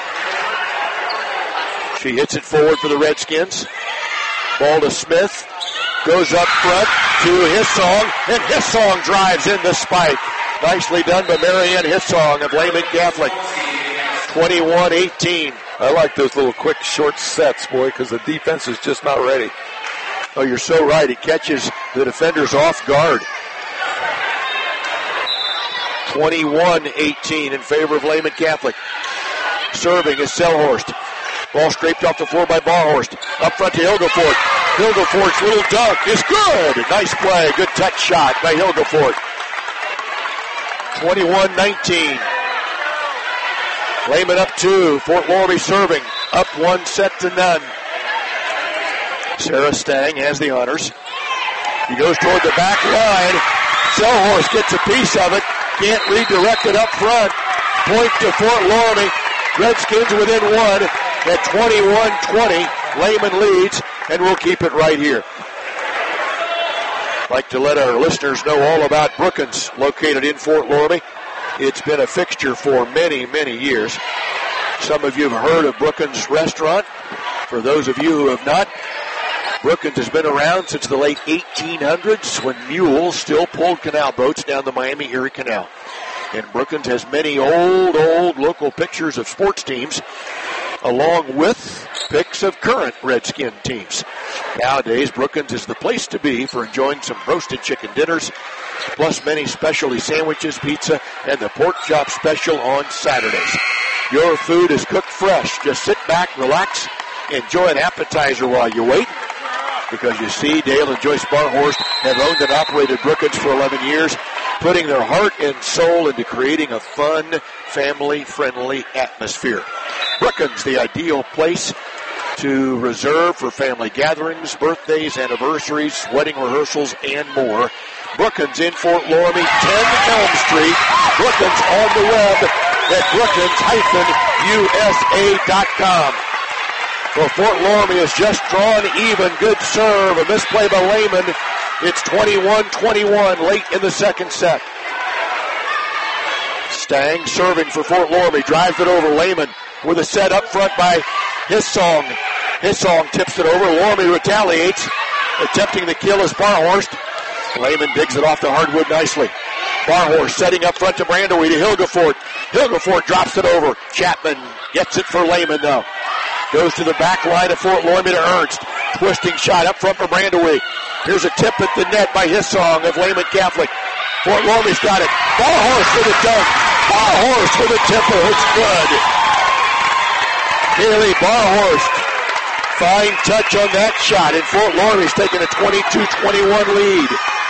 She hits it forward for the Redskins. Ball to Smith. Goes up front to Hissong, and Hissong drives in the spike. Nicely done by Marianne Hissong of Lehman Catholic. twenty-one eighteen. I like those little quick short sets, boy, because the defense is just not ready. Oh, you're so right. It catches the defenders off guard. twenty-one eighteen in favor of Lehman Catholic. Serving is Selhorst. Ball scraped off the floor by Barhorst. Up front to Hilgefort. Hilgefort's little dunk is good. Nice play. Good touch shot by Hilgefort. twenty-one nineteen. Lehman up two. Fort Loramie serving. Up one set to none. Sarah Stang has the honors. He goes toward the back line. Selhorst gets a piece of it. Can't redirect it up front. Point to Fort Loramie. Redskins within one at twenty-one twenty. Lehman leads, and we'll keep it right here. I'd like to let our listeners know all about Brookins, located in Fort Loramie. It's been a fixture for many, many years. Some of you have heard of Brookins Restaurant. For those of you who have not, Brookins has been around since the late eighteen hundreds when mules still pulled canal boats down the Miami Erie Canal. And Brookins has many old, old local pictures of sports teams, along with pics of current Redskin teams. Nowadays, Brookins is the place to be for enjoying some roasted chicken dinners, plus many specialty sandwiches, pizza, and the pork chop special on Saturdays. Your food is cooked fresh. Just sit back, relax, enjoy an appetizer while you wait. Because you see, Dale and Joyce Barhorst have owned and operated Brookins for eleven years, putting their heart and soul into creating a fun, family-friendly atmosphere. Brookins, the ideal place to reserve for family gatherings, birthdays, anniversaries, wedding rehearsals, and more. Brookins in Fort Loramie, ten Elm Street. Brookins on the web at brookins dash u s a dot com. Well, Fort Loramie has just drawn even. Good serve. A misplay by Lehman. It's twenty-one twenty-one late in the second set. Stang serving for Fort Loramie. Drives it over. Lehman with a set up front by Hissong. Hissong tips it over. Loramie retaliates. Attempting the kill is Barhorst. Lehman digs it off the hardwood nicely. Barhorst setting up front to Brandewie to Hilgefort. Hilgefort drops it over. Chapman gets it for Lehman though. Goes to the back line of Fort Loramie to Ernst. Twisting shot up front for Brandewie. Here's a tip at the net by Hissong of Lehman Catholic. Fort Loramie's got it. Barhorst with a dunk. Barhorst with a tipper. It's good. Haley Barhorst. Fine touch on that shot. And Fort Loramie's taking a twenty-two twenty-one lead.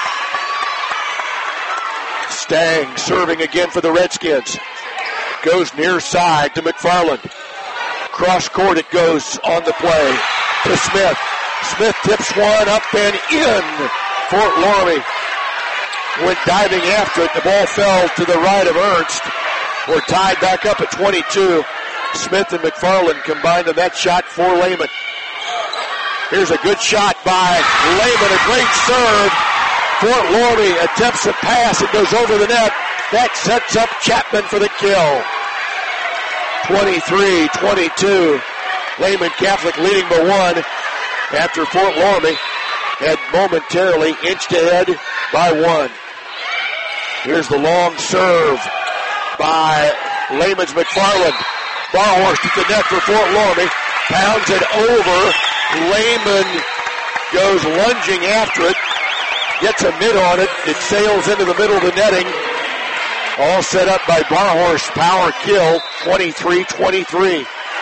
Stang serving again for the Redskins. Goes near side to McFarland. Cross court it goes on the play to Smith. Smith tips one up and in. Fort Loramie went diving after it. The ball fell to the right of Ernst. We're tied back up at twenty-two. Smith and McFarland combined on that shot for Lehman. Here's a good shot by Lehman. A great serve. Fort Loramie attempts a pass. It goes over the net. That sets up Chapman for the kill. twenty-three twenty-two. Lehman Catholic leading by one after Fort Loramie had momentarily inched ahead by one. Here's the long serve by Lehman's McFarland. Barhorst at the net for Fort Loramie. Pounds it over. Lehman goes lunging after it. Gets a mid on it. It sails into the middle of the netting. All set up by Barhorst. Power kill. twenty-three twenty-three.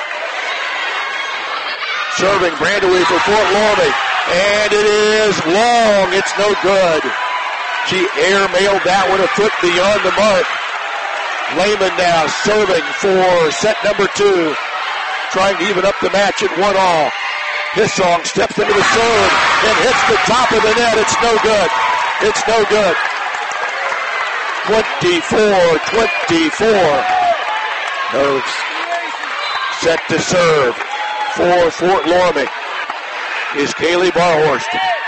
Serving Brandewie for Fort Loramie. And it is long. It's no good. She air-mailed that one a foot beyond the mark. Lehman now serving for set number two. Trying to even up the match at one all. Hissong steps into the serve and hits the top of the net. It's no good. It's no good. twenty-four twenty-four. Those set to serve for Fort Loramie is Kaylee Barhorst.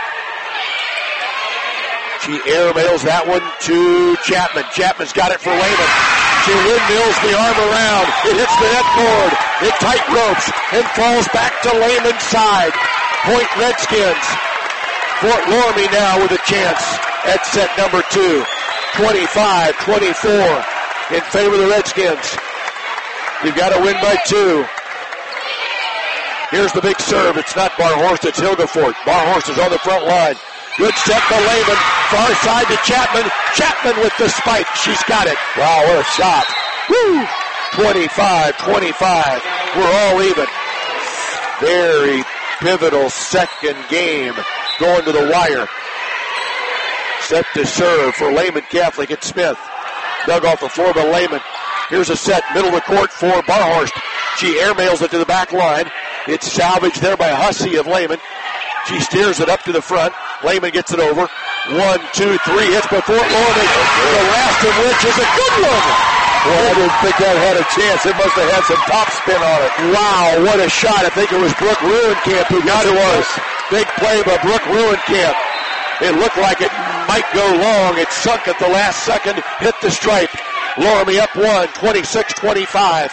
She airmails that one to Chapman. Chapman's got it for Lehman. She windmills the arm around. It hits the net cord. It tight ropes and falls back to Lehman's side. Point Redskins. Fort Loramie now with a chance at set number two. twenty-five twenty-four in favor of the Redskins. You've got to win by two. Here's the big serve. It's not Barhorst, it's Hilgefort. Barhorst is on the front line. Good set by Lehman. Far side to Chapman. Chapman with the spike. She's got it. Wow, what a shot. Woo! twenty-five twenty-five. We're all even. Very pivotal second game going to the wire. Set to serve for Lehman Catholic. It's Smith. Dug off the floor by Lehman. Here's a set, middle of the court for Barhorst. She airmails it to the back line. It's salvaged there by Hussey of Lehman. She steers it up to the front. Lehman gets it over. One, two, three hits by Fort Loramie. The last of which is a good one. Well, I didn't think that had a chance. It must have had some top spin on it. Wow, what a shot. I think it was Brooke Ruenkamp who got it. Was. Big play by Brooke Ruenkamp. It looked like it might go long. It sunk at the last second, hit the stripe. Loramie up one, twenty-six twenty-five.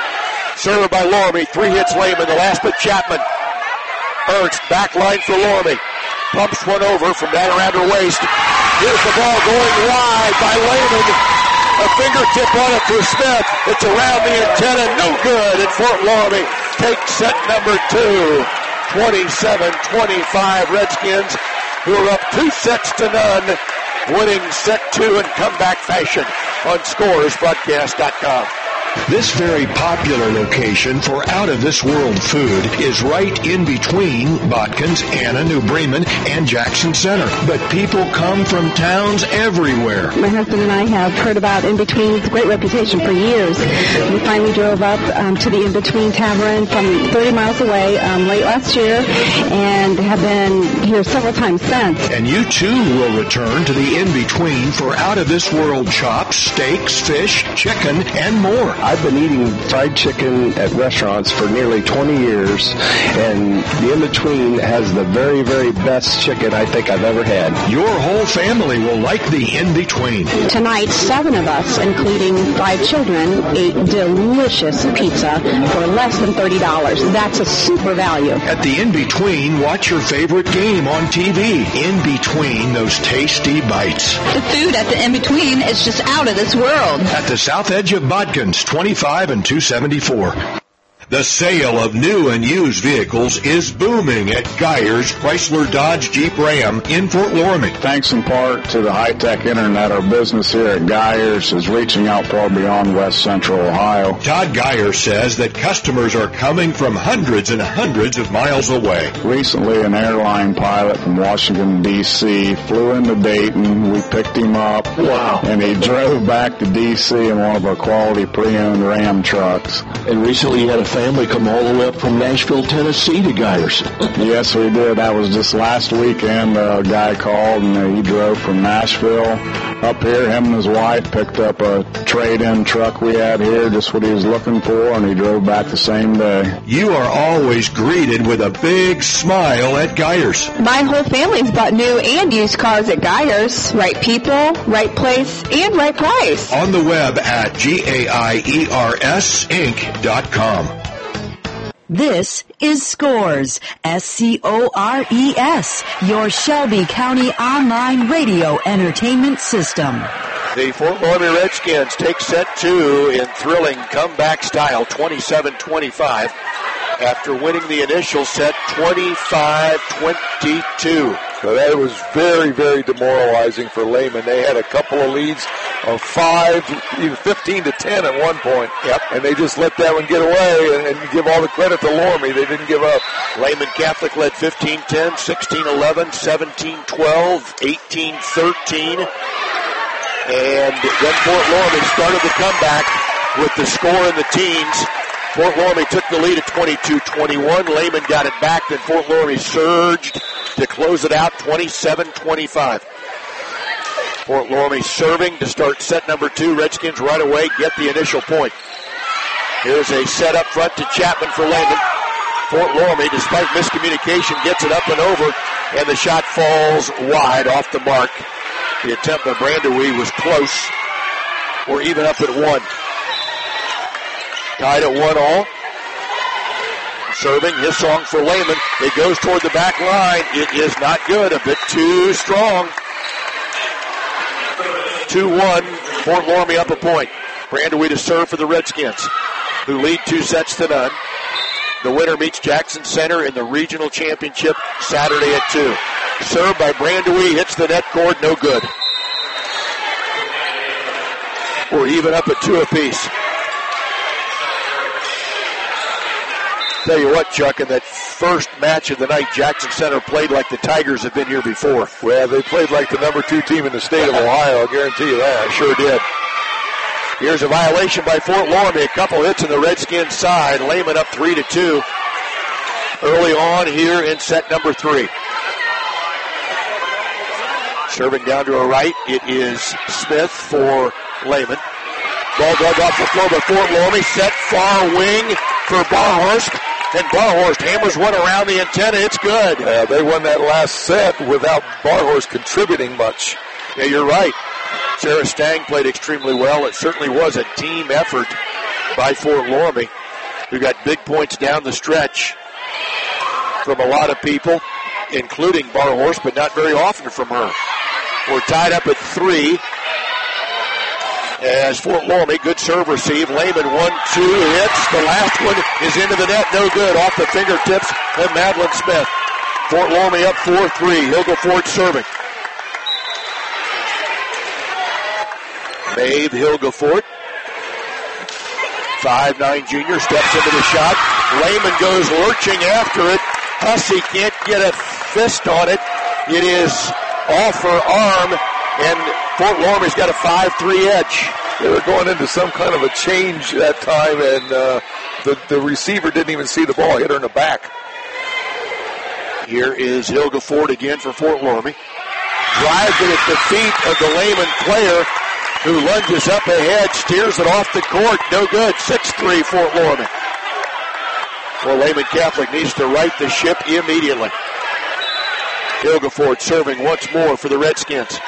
Served by Loramie. Three hits Lehman. The last but Chapman. Ernst, back line for Loramie. Pumps one over from down around her waist. Here's the ball going wide by Lehman. A fingertip on it for Smith. It's around the antenna. No good. And Fort Loramie takes set number two. twenty-seven twenty-five. Redskins, who are up two sets to none, winning set two in comeback fashion on scores broadcast dot com. This very popular location for out-of-this-world food is right in between Botkins, Anna, New Bremen, and Jackson Center. But people come from towns everywhere. My husband and I have heard about In Between. It's a great reputation for years. We finally drove up um, to the In Between Tavern from thirty miles away um, late last year and have been here several times since. And you, too, will return to the In Between for out-of-this-world chops, steaks, fish, chicken, and more. I've been eating fried chicken at restaurants for nearly twenty years, and the In-Between has the very, very best chicken I think I've ever had. Your whole family will like the In-Between. Tonight, seven of us, including five children, ate delicious pizza for less than thirty dollars. That's a super value. At the In-Between, watch your favorite game on T V. In between those tasty bites. The food at the In-Between is just out of this world. At the south edge of Botkins, twenty-five and two seventy-four. The sale of new and used vehicles is booming at Geyer's Chrysler Dodge Jeep Ram in Fort Loramie. Thanks in part to the high-tech internet, our business here at Geyer's is reaching out far beyond West Central Ohio. Todd Geyer says that customers are coming from hundreds and hundreds of miles away. Recently, an airline pilot from Washington, D C flew into Dayton. We picked him up. Wow. And he drove back to D C in one of our quality pre-owned Ram trucks. And recently you had a family come all the way up from Nashville, Tennessee to Geyers. Yes, we did. That was just last weekend. A guy called and uh, he drove from Nashville up here. Him and his wife picked up a trade-in truck we had here, just what he was looking for, and he drove back the same day. You are always greeted with a big smile at Geyers. My whole family's bought new and used cars at Geyers. Right people, right place, and right price. On the web at G A I E R S Inc dot com. This is Scores, S C O R E S, your Shelby County online radio entertainment system. The Fort Loramie Redskins take set two in thrilling comeback style, twenty-seven twenty-five, after winning the initial set twenty-five twenty-two. So that was very, very demoralizing for Lehman. They had a couple of leads of five, even fifteen to ten at one point. Yep. And they just let that one get away, and, and give all the credit to Loramie. They didn't give up. Lehman Catholic led fifteen ten, sixteen eleven, seventeen twelve, eighteen thirteen. And then Fort Loramie started the comeback with the score in the teens. Fort Loramie took the lead at twenty-two twenty-one. Lehman got it back, then Fort Loramie surged to close it out twenty-seven twenty-five. Fort Loramie serving to start set number two. Redskins right away get the initial point. Here's a set up front to Chapman for Lehman. Fort Loramie, despite miscommunication, gets it up and over, and the shot falls wide off the mark. The attempt by Brandewie was close. We're even up at one. Tied at one all. Serving his song for Lehman. It goes toward the back line. It is not good. A bit too strong. two one. Fort Loramie up a point. Brandewie to serve for the Redskins, who lead two sets to none. The winner meets Jackson Center in the regional championship Saturday at two. Served by Brandewie. Hits the net cord. No good. We're even up at two apiece. Tell you what, Chuck, in that first match of the night, Jackson Center played like the Tigers have been here before. Well, they played like the number two team in the state of Ohio, I'll guarantee you that. Sure did. Here's a violation by Fort Loramie. A couple hits in the Redskins side. Lehman up three to two early on here in set number three. Serving down to her right, it is Smith for Lehman. Ball dug off the floor by Fort Loramie. Set far wing for Barhorst. And Barhorst hammers one around the antenna. It's good. Yeah, they won that last set without Barhorst contributing much. Yeah, you're right. Sarah Stang played extremely well. It certainly was a team effort by Fort Loramie, who got big points down the stretch from a lot of people, including Barhorst, but not very often from her. We're tied up at three. As Fort Loramie, good serve receive. Lehman, one, two, hits. The last one is into the net, no good. Off the fingertips of Madeline Smith. Fort Loramie up four three. Hilga Fort serving. Maeve Hilga Fort. five nine junior, steps into the shot. Lehman goes lurching after it. Hussey can't get a fist on it. It is off her arm, and Fort Loramie's got a five three edge. They were going into some kind of a change that time, and uh, the, the receiver didn't even see the ball. Hit her in the back. Here is Hilga Fort again for Fort Loramie. Drives it at the feet of the Lehman player, who lunges up ahead, steers it off the court. No good. six three Fort Loramie. Well, Lehman Catholic needs to right the ship immediately. Hilga Fort serving once more for the Redskins.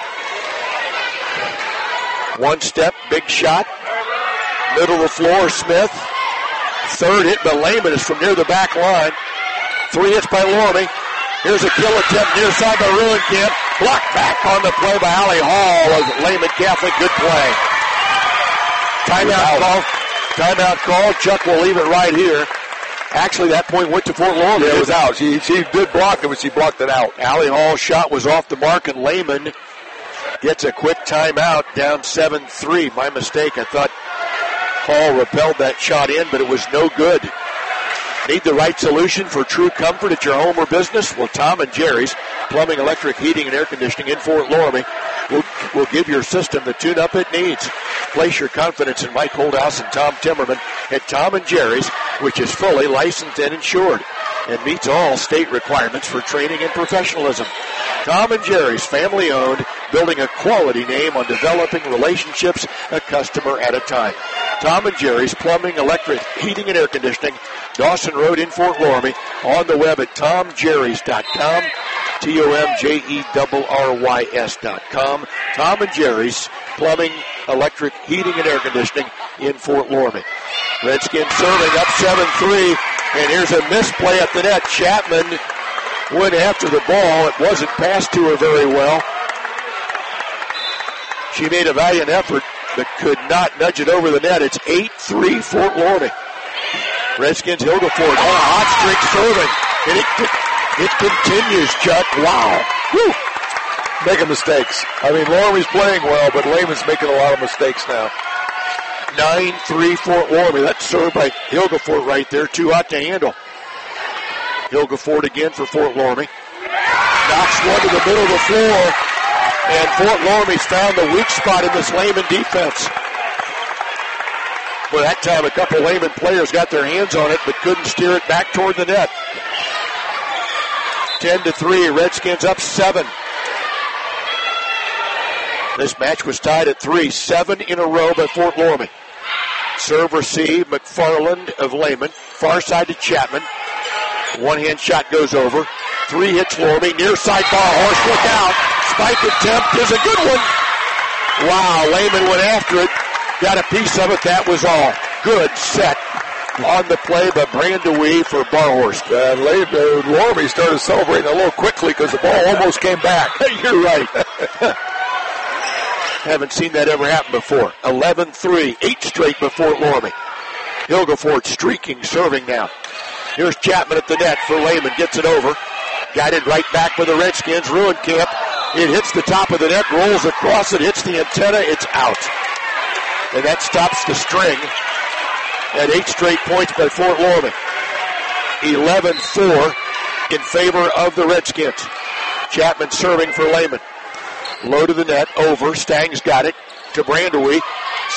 One step, big shot. Middle of the floor, Smith. Third hit by Lehman is from near the back line. Three hits by Loramie. Here's a kill attempt near side by Ruenkamp. Blocked back on the play by Allie Hall of Lehman Catholic. Good play. Timeout call. Timeout call. Chuck will leave it right here. Actually, that point went to Fort Loramie. Yeah, it was out. She, she did block it, but she blocked it out. Allie Hall's shot was off the mark, and Lehman gets a quick timeout, down seven three. My mistake. I thought Hall repelled that shot in, but it was no good. Need the right solution for true comfort at your home or business? Well, Tom and Jerry's Plumbing, Electric, Heating, and Air Conditioning in Fort Loramie will, will give your system the tune-up it needs. Place your confidence in Mike Holdhouse and Tom Timmerman at Tom and Jerry's, which is fully licensed and insured and meets all state requirements for training and professionalism. Tom and Jerry's, family-owned, building a quality name on developing relationships a customer at a time. Tom and Jerry's Plumbing, Electric, Heating, and Air Conditioning, Dawson Road in Fort Loramie, on the web at tom jerrys dot com, T O M J E R R Y S dot com. Tom and Jerry's Plumbing, Electric, Heating, and Air Conditioning in Fort Loramie. Redskins serving up seven three, and here's a misplay at the net. Chapman went after the ball. It wasn't passed to her very well. She made a valiant effort, but could not nudge it over the net. It's eight three Fort Loramie. Redskins Hilga Fort on a hot streak serving. And it, it continues, Chuck. Wow. Woo. Making mistakes. I mean, Loramie's playing well, but Lehman's making a lot of mistakes now. nine three Fort Loramie. That's served by Hilga Fort right there. Too hot to handle. Hilga Fort again for Fort Loramie. Knocks one to the middle of the floor. And Fort Loramie's found the weak spot in this Lehman defense. Well, that time a couple Lehman players got their hands on it, but couldn't steer it back toward the net. ten to three, Redskins up seven. This match was tied at three, seven in a row by Fort Loramie. Serve receive, McFarland of Lehman, far side to Chapman. One-hand shot goes over. Three hits Loramie, near side Barhorst, look out. Spike attempt is a good one. Wow, Lehman went after it. Got a piece of it, that was all. Good set on the play by Brandewee for Barhorst. And later, Loramie started celebrating a little quickly because the ball almost came back. You're right. Haven't seen that ever happen before. eleven three, eight straight before Loramie. Hilga Fort streaking, serving now. Here's Chapman at the net for Lehman, gets it over. Guided right back for the Redskins. Ruenkamp, it hits the top of the net, rolls across it, hits the antenna, it's out. And that stops the string at eight straight points by Fort Loramie. eleven four in favor of the Redskins. Chapman serving for Lehman. Low to the net, over. Stang's got it to Brandewee.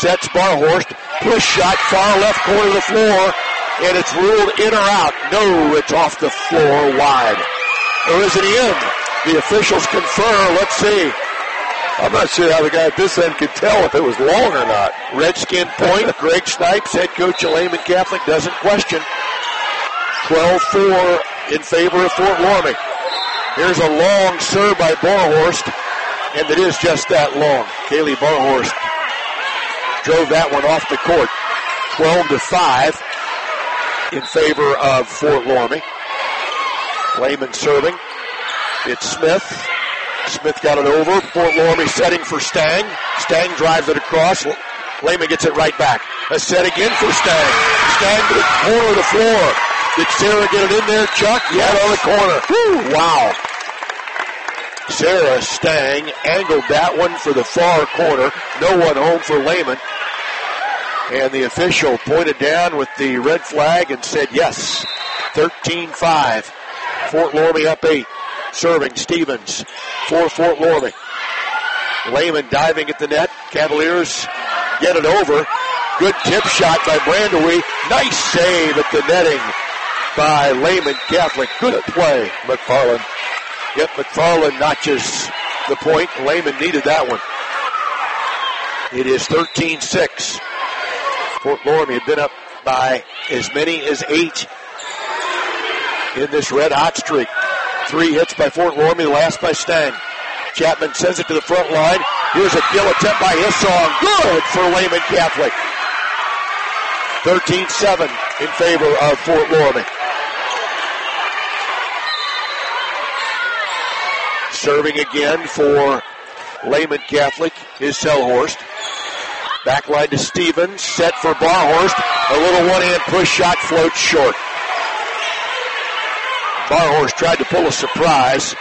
sets Barhorst. Push shot, far left corner of the floor, and it's ruled in or out. No, it's off the floor wide. Or is it in? The officials confer. Let's see. I'm not sure how the guy at this end could tell if it was long or not. Redskin point. Greg Snipes, head coach of Lehman Catholic, doesn't question. twelve four in favor of Fort Loramie. Here's a long serve by Barhorst, and it is just that long. Kaylee Barhorst drove that one off the court. twelve to five in favor of Fort Loramie. Lehman serving. It's Smith. Smith got it over. Fort Loramie setting for Stang. Stang drives it across. Lehman gets it right back. A set again for Stang. Stang to the corner of the floor. Did Sarah get it in there, Chuck? Yeah, on the corner. Woo, wow. Sarah Stang angled that one for the far corner. No one home for Lehman. And the official pointed down with the red flag and said yes. thirteen five. Fort Loramie up eight. Serving Stevens for Fort Loramie. Lehman diving at the net. Cavaliers get it over. Good tip shot by Brandewie. Nice save at the netting by Lehman Catholic. Good play. McFarland. Yep, McFarland notches the point. Lehman needed that one. It is thirteen six. Fort Loramie had been up by as many as eight in this red hot streak. Three hits by Fort Loramie, the last by Stang. Chapman sends it to the front line. Here's a kill attempt by Hissong. Good for Lehman Catholic. thirteen seven in favor of Fort Loramie. Serving again for Lehman Catholic is Selhorst. Backline to Stevens, set for Barhorst. A little one-hand push shot floats short. Barhorst tried to pull a surprise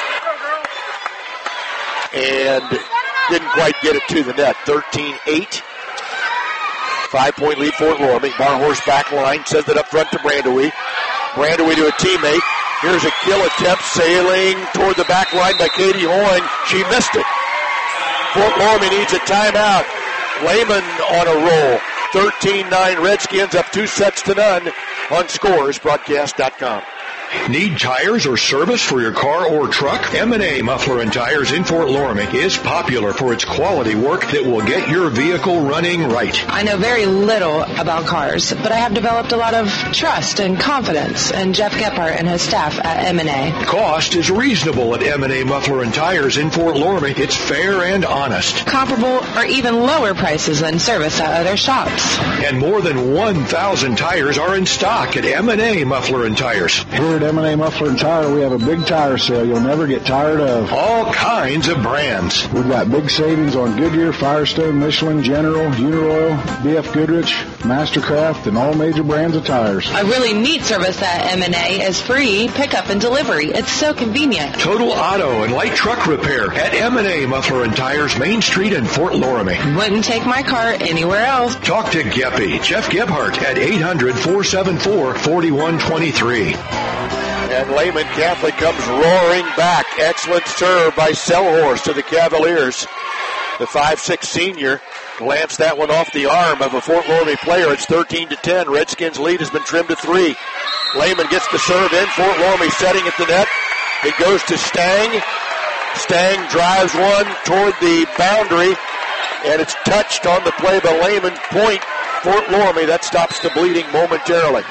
and didn't quite get it to the net. thirteen eight. Five-point lead Fort Loramie. Barhorst backline, sends it up front to Brandewie. Brandewie to a teammate. Here's a kill attempt sailing toward the back line by Katie Hoyne. She missed it. Fort Loramie needs a timeout. Lehman on a roll. thirteen nine Redskins up two sets to none on scores broadcast dot com. Need tires or service for your car or truck? M and A Muffler and Tires in Fort Loramie is popular for its quality work that will get your vehicle running right. I know very little about cars, but I have developed a lot of trust and confidence in Jeff Gephardt and his staff at M and A. Cost is reasonable at M and A Muffler and Tires in Fort Loramie. It's fair and honest. Comparable or even lower prices than service at other shops. And more than one thousand tires are in stock at M and A Muffler and Tires. Here at M and A Muffler and Tire, we have a big tire sale you'll never get tired of. All kinds of brands. We've got big savings on Goodyear, Firestone, Michelin, General, Uniroyal, B F Goodrich, Mastercraft, and all major brands of tires. A really neat service at M and A is free pickup and delivery. It's so convenient. Total auto and light truck repair at M and A Muffler and Tires, Main Street in Fort Loramie. Wouldn't take my car anywhere else. Talk to Geppy, Jeff Gebhardt at eight hundred, four seven four, four one two three. And Lehman Catholic comes roaring back. Excellent serve by Selhorst to the Cavaliers. The five six senior glanced that one off the arm of a Fort Loramie player. It's thirteen to ten. Redskins' lead has been trimmed to three. Lehman gets the serve in. Fort Loramie setting at the net. It goes to Stang. Stang drives one toward the boundary, and it's touched on the play by Lehman. Point Fort Loramie. That stops the bleeding momentarily.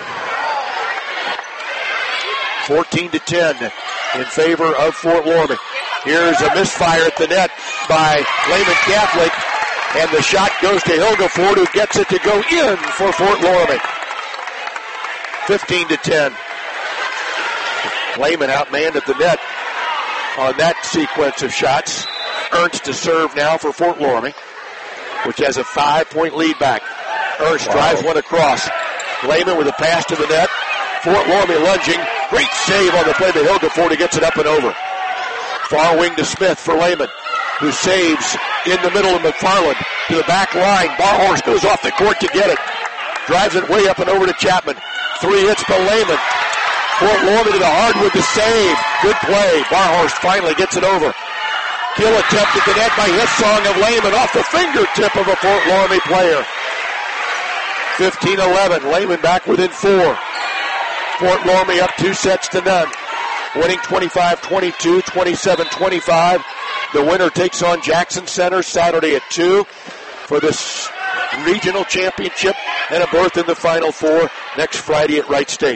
fourteen to ten in favor of Fort Loramie. Here's a misfire at the net by Lehman Catholic, and the shot goes to Hilgeford, who gets it to go in for Fort Loramie. fifteen to ten. Lehman outmanned at the net on that sequence of shots. Ernst to serve now for Fort Loramie, which has a five-point lead back. Ernst wow. drives one across. Lehman with a pass to the net. Fort Loramie lunging. Great save on the play by Hilgeford, who gets it up and over. Far wing to Smith for Lehman, who saves in the middle of McFarland to the back line. Barhorst goes off the court to get it. Drives it way up and over to Chapman. Three hits by Lehman. Fort Loramie to the hardwood to save. Good play. Barhorst finally gets it over. Steal attempt at the net by Hissong of Lehman off the fingertip of a Fort Loramie player. fifteen eleven. Lehman back within four. Fort Loramie up two sets to none. Winning twenty-five twenty-two, twenty-seven twenty-five. The winner takes on Jackson Center Saturday at two for this regional championship and a berth in the Final Four next Friday at Wright State.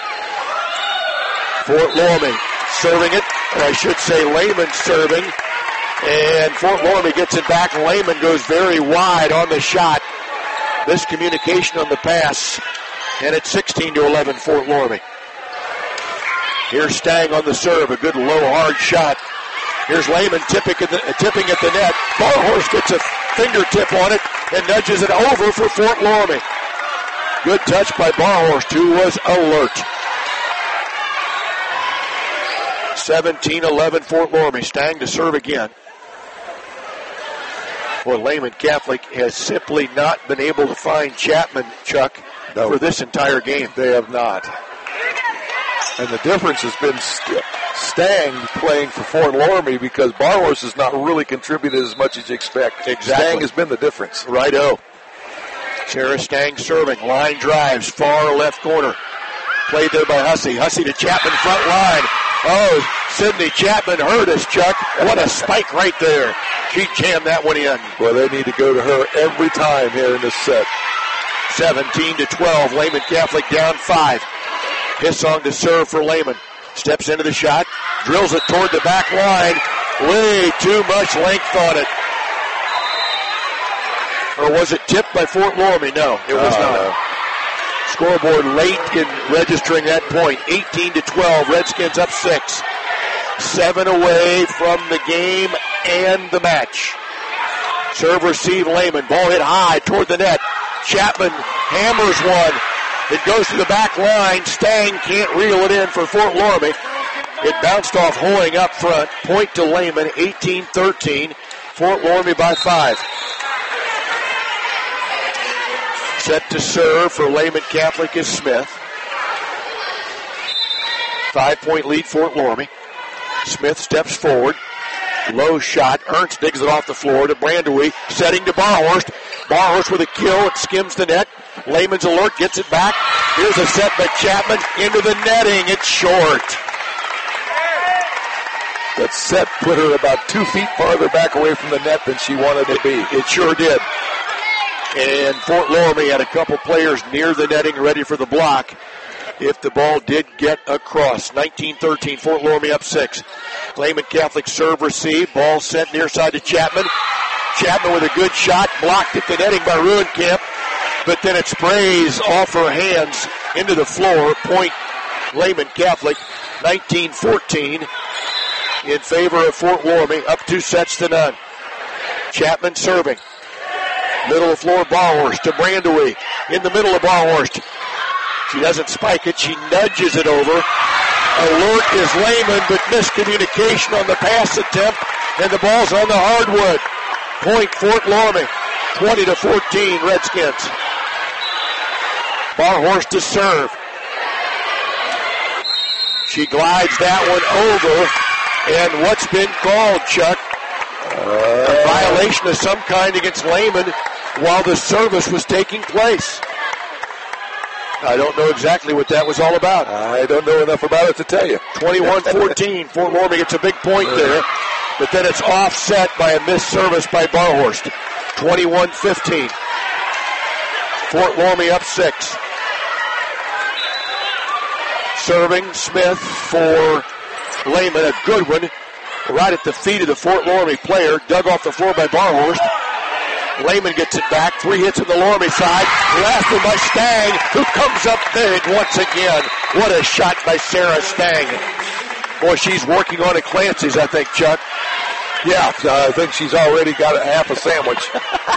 Fort Loramie serving it, or I should say Lehman serving, and Fort Loramie gets it back. Lehman goes very wide on the shot. Miscommunication on the pass, and it's sixteen to eleven Fort Loramie. Here's Stang on the serve, a good low hard shot. Here's Lehman tipping at the, tipping at the net. Barhorst gets a fingertip on it and nudges it over for Fort Loramie. Good touch by Barhorst, who was alert. seventeen eleven Fort Loramie. Stang to serve again. Well, Lehman Catholic has simply not been able to find Chapman, Chuck, no. for this entire game. They have not. And the difference has been St- Stang playing for Fort Loramie because Barhorst has not really contributed as much as you expect. Exactly. Stang has been the difference. Righto. Sarah Stang serving. Line drives. Far left corner. Played there by Hussey. Hussey to Chapman front line. Oh, Sydney Chapman hurt us, Chuck. What a spike right there. She jammed that one in. Well, they need to go to her every time here in this set. seventeen to twelve. Lehman Catholic down five. Hissong to serve for Lehman. Steps into the shot. Drills it toward the back line. Way too much length on it. Or was it tipped by Fort Loramie? No, it was uh, not. Scoreboard late in registering that point. eighteen to twelve. Redskins up six. Seven away from the game and the match. Serve receive Lehman. Ball hit high toward the net. Chapman hammers one. It goes to the back line. Stang can't reel it in for Fort Loramie. It bounced off Hoying up front. Point to Lehman, eighteen thirteen. Fort Loramie by five. Set to serve for Lehman Catholic is Smith. Five-point lead, Fort Loramie. Smith steps forward. Low shot. Ernst digs it off the floor to Brandewie. Setting to Barhorst. Barhorst with a kill. It skims the net. Lehman's alert. Gets it back. Here's a set by Chapman. Into the netting. It's short. That set put her about two feet farther back away from the net than she wanted to be. It sure did. And Fort Loramie had a couple players near the netting ready for the block if the ball did get across. nineteen thirteen, Fort Loramie up six. Lehman Catholic serve receive. Ball sent near side to Chapman. Chapman with a good shot. Blocked at the netting by Ruenkamp. But then it sprays off her hands into the floor. Point Lehman Catholic, nineteen fourteen in favor of Fort Loramie. Up two sets to none. Chapman serving. Middle of floor, Barhorst to Brandewie. In the middle of Barhorst. She doesn't spike it. She nudges it over. Alert is Lehman, but miscommunication on the pass attempt, and the ball's on the hardwood. Point Fort Loramie, twenty to fourteen, Redskins. Barhorst to serve. She glides that one over, and what's been called, Chuck? Uh, a violation of some kind against Lehman while the service was taking place. I don't know exactly what that was all about. I don't know enough about it to tell you. twenty-one fourteen, Fort Loramie gets a big point there, but then it's offset by a missed service by Barhorst. twenty-one fifteen. Fort Loramie up six. Serving Smith for Lehman, a good one. Right at the feet of the Fort Loramie player, dug off the floor by Barhorst. Lehman gets it back. Three hits on the Loramie side. Last one by Stang, who comes up big once again. What a shot by Sarah Stang. Boy, she's working on it Clancy's, I think, Chuck. Yeah, uh, I think she's already got a half a sandwich.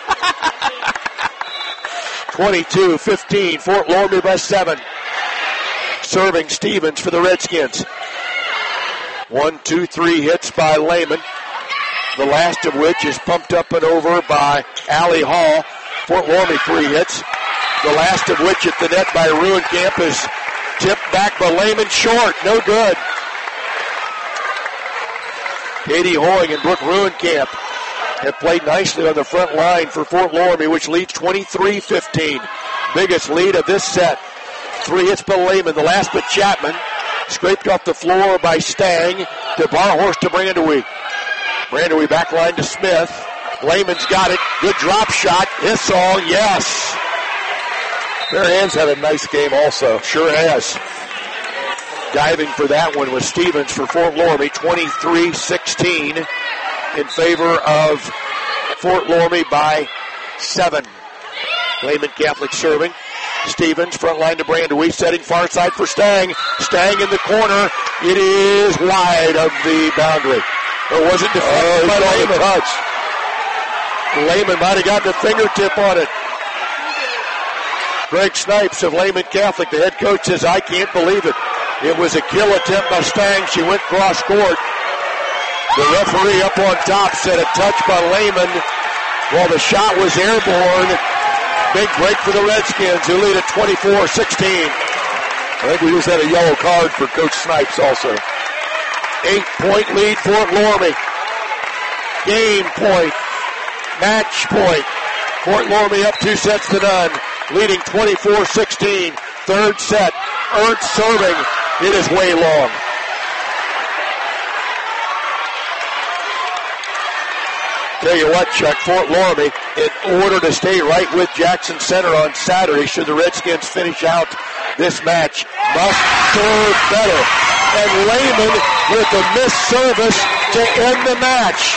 twenty-two fifteen, Fort Loramie by seven. Serving Stevens for the Redskins. One, two, three hits by Lehman. The last of which is pumped up and over by Allie Hall. Fort Loramie three hits. The last of which at the net by Ruenkamp is tipped back by Lehman short. No good. Katie Hoying and Brooke Ruenkamp have played nicely on the front line for Fort Loramie, which leads twenty-three fifteen. Biggest lead of this set. Three hits by Lehman. The last but Chapman. Scraped off the floor by Stang to Barhorst to Brandewee. Brandewee back line to Smith. Lehman's got it. Good drop shot. Hissall, yes. Mary Ann's had a nice game also. Sure has. Diving for that one was Stevens for Fort Loramie, twenty-three sixteen in favor of Fort Loramie by seven. Lehman Catholic serving. Stevens, front line to Brandewee, setting far side for Stang. Stang in the corner. It is wide of the boundary. Or was it deflected by Lehman? Touch. Lehman might have got the fingertip on it. Greg Snipes of Lehman Catholic, the head coach, says, I can't believe it. It was a kill attempt by Stang. She went cross court. The referee up on top said a touch by Lehman while the shot was airborne. Big break for the Redskins, who lead at twenty-four sixteen. I think we just had a yellow card for Coach Snipes also. Eight-point lead, Fort Loramie. Game point. Match point. Fort Loramie up two sets to none, leading twenty-four sixteen. Third set. Ernst serving. It is way long. Tell you what, Chuck, Fort Loramie, in order to stay right with Jackson Center on Saturday, should the Redskins finish out this match, must serve better. And Lehman with the missed service to end the match.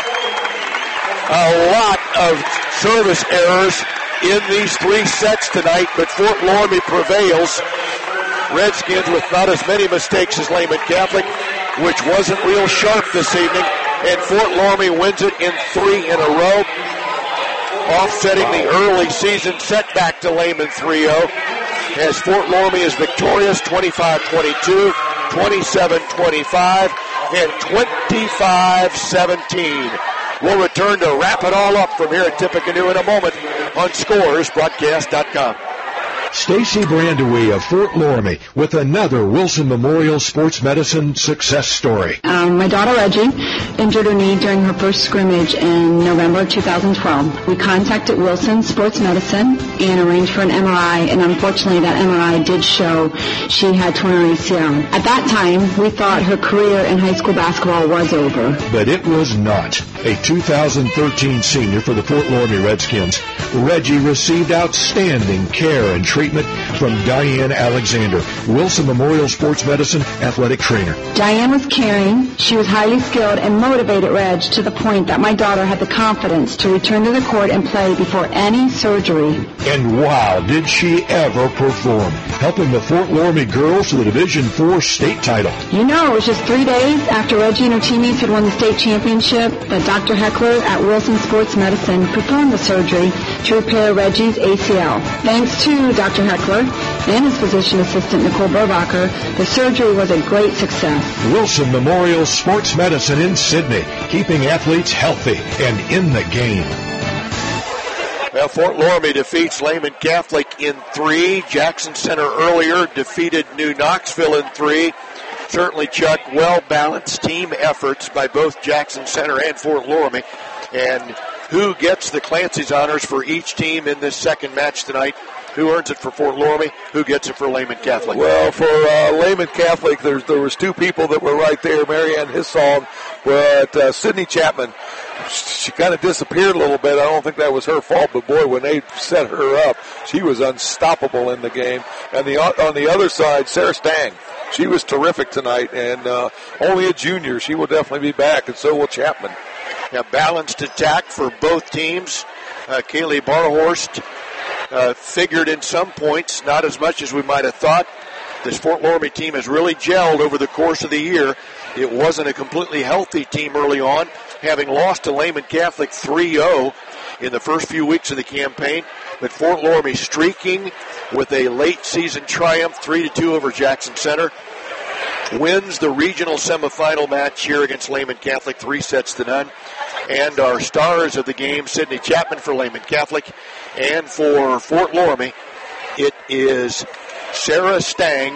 A lot of service errors in these three sets tonight, but Fort Loramie prevails. Redskins with not as many mistakes as Lehman Catholic, which wasn't real sharp this evening. And Fort Loramie wins it in three in a row, offsetting the early season setback to Lehman three oh, as Fort Loramie is victorious twenty-five twenty-two, twenty-seven twenty-five, and twenty-five seventeen. We'll return to wrap it all up from here at Tippecanoe in a moment on Scores Broadcast dot com. Stacy Brandewee of Fort Loramie with another Wilson Memorial Sports Medicine success story. Um, my daughter Reggie injured her knee during her first scrimmage in November two thousand twelve. We contacted Wilson Sports Medicine and arranged for an M R I, and unfortunately that M R I did show she had torn her A C L. At that time, we thought her career in high school basketball was over. But it was not. A two thousand thirteen senior for the Fort Loramie Redskins, Reggie received outstanding care and treatment from Diane Alexander, Wilson Memorial Sports Medicine athletic trainer. Diane was caring, she was highly skilled, and motivated Reg to the point that my daughter had the confidence to return to the court and play before any surgery. And wow, did she ever perform, helping the Fort Loramie girls to the Division four state title. You know, it was just three days after Reggie and her teammates had won the state championship that Doctor Heckler at Wilson Sports Medicine performed the surgery to repair Reggie's A C L. Thanks to Doctor Heckler and his physician assistant Nicole Burbacher, the surgery was a great success. Wilson Memorial Sports Medicine in Sydney, keeping athletes healthy and in the game. Well, Fort Loramie defeats Lehman Catholic in three. Jackson Center earlier defeated New Knoxville in three. Certainly, Chuck, well-balanced team efforts by both Jackson Center and Fort Loramie. And who gets the Clancy's honors for each team in this second match tonight? Who earns it for Fort Loramie? Who gets it for Lehman Catholic? Well, for uh, Lehman Catholic, there's, there was two people that were right there, Mary Ann Hissall, but uh, Sydney Chapman. She kind of disappeared a little bit. I don't think that was her fault, but boy, when they set her up, she was unstoppable in the game. And the on the other side, Sarah Stang. She was terrific tonight, and uh, only a junior. She will definitely be back, and so will Chapman. Now, balanced attack for both teams. Uh, Kaylee Barhorst uh, figured in some points, not as much as we might have thought. This Fort Loramie team has really gelled over the course of the year. It wasn't a completely healthy team early on, having lost to Lehman Catholic three oh in the first few weeks of the campaign. But Fort Loramie streaking with a late season triumph, three to two over Jackson Center. Wins the regional semifinal match here against Lehman Catholic, three sets to none. And our stars of the game, Sydney Chapman for Lehman Catholic, and for Fort Loramie, it is Sarah Stang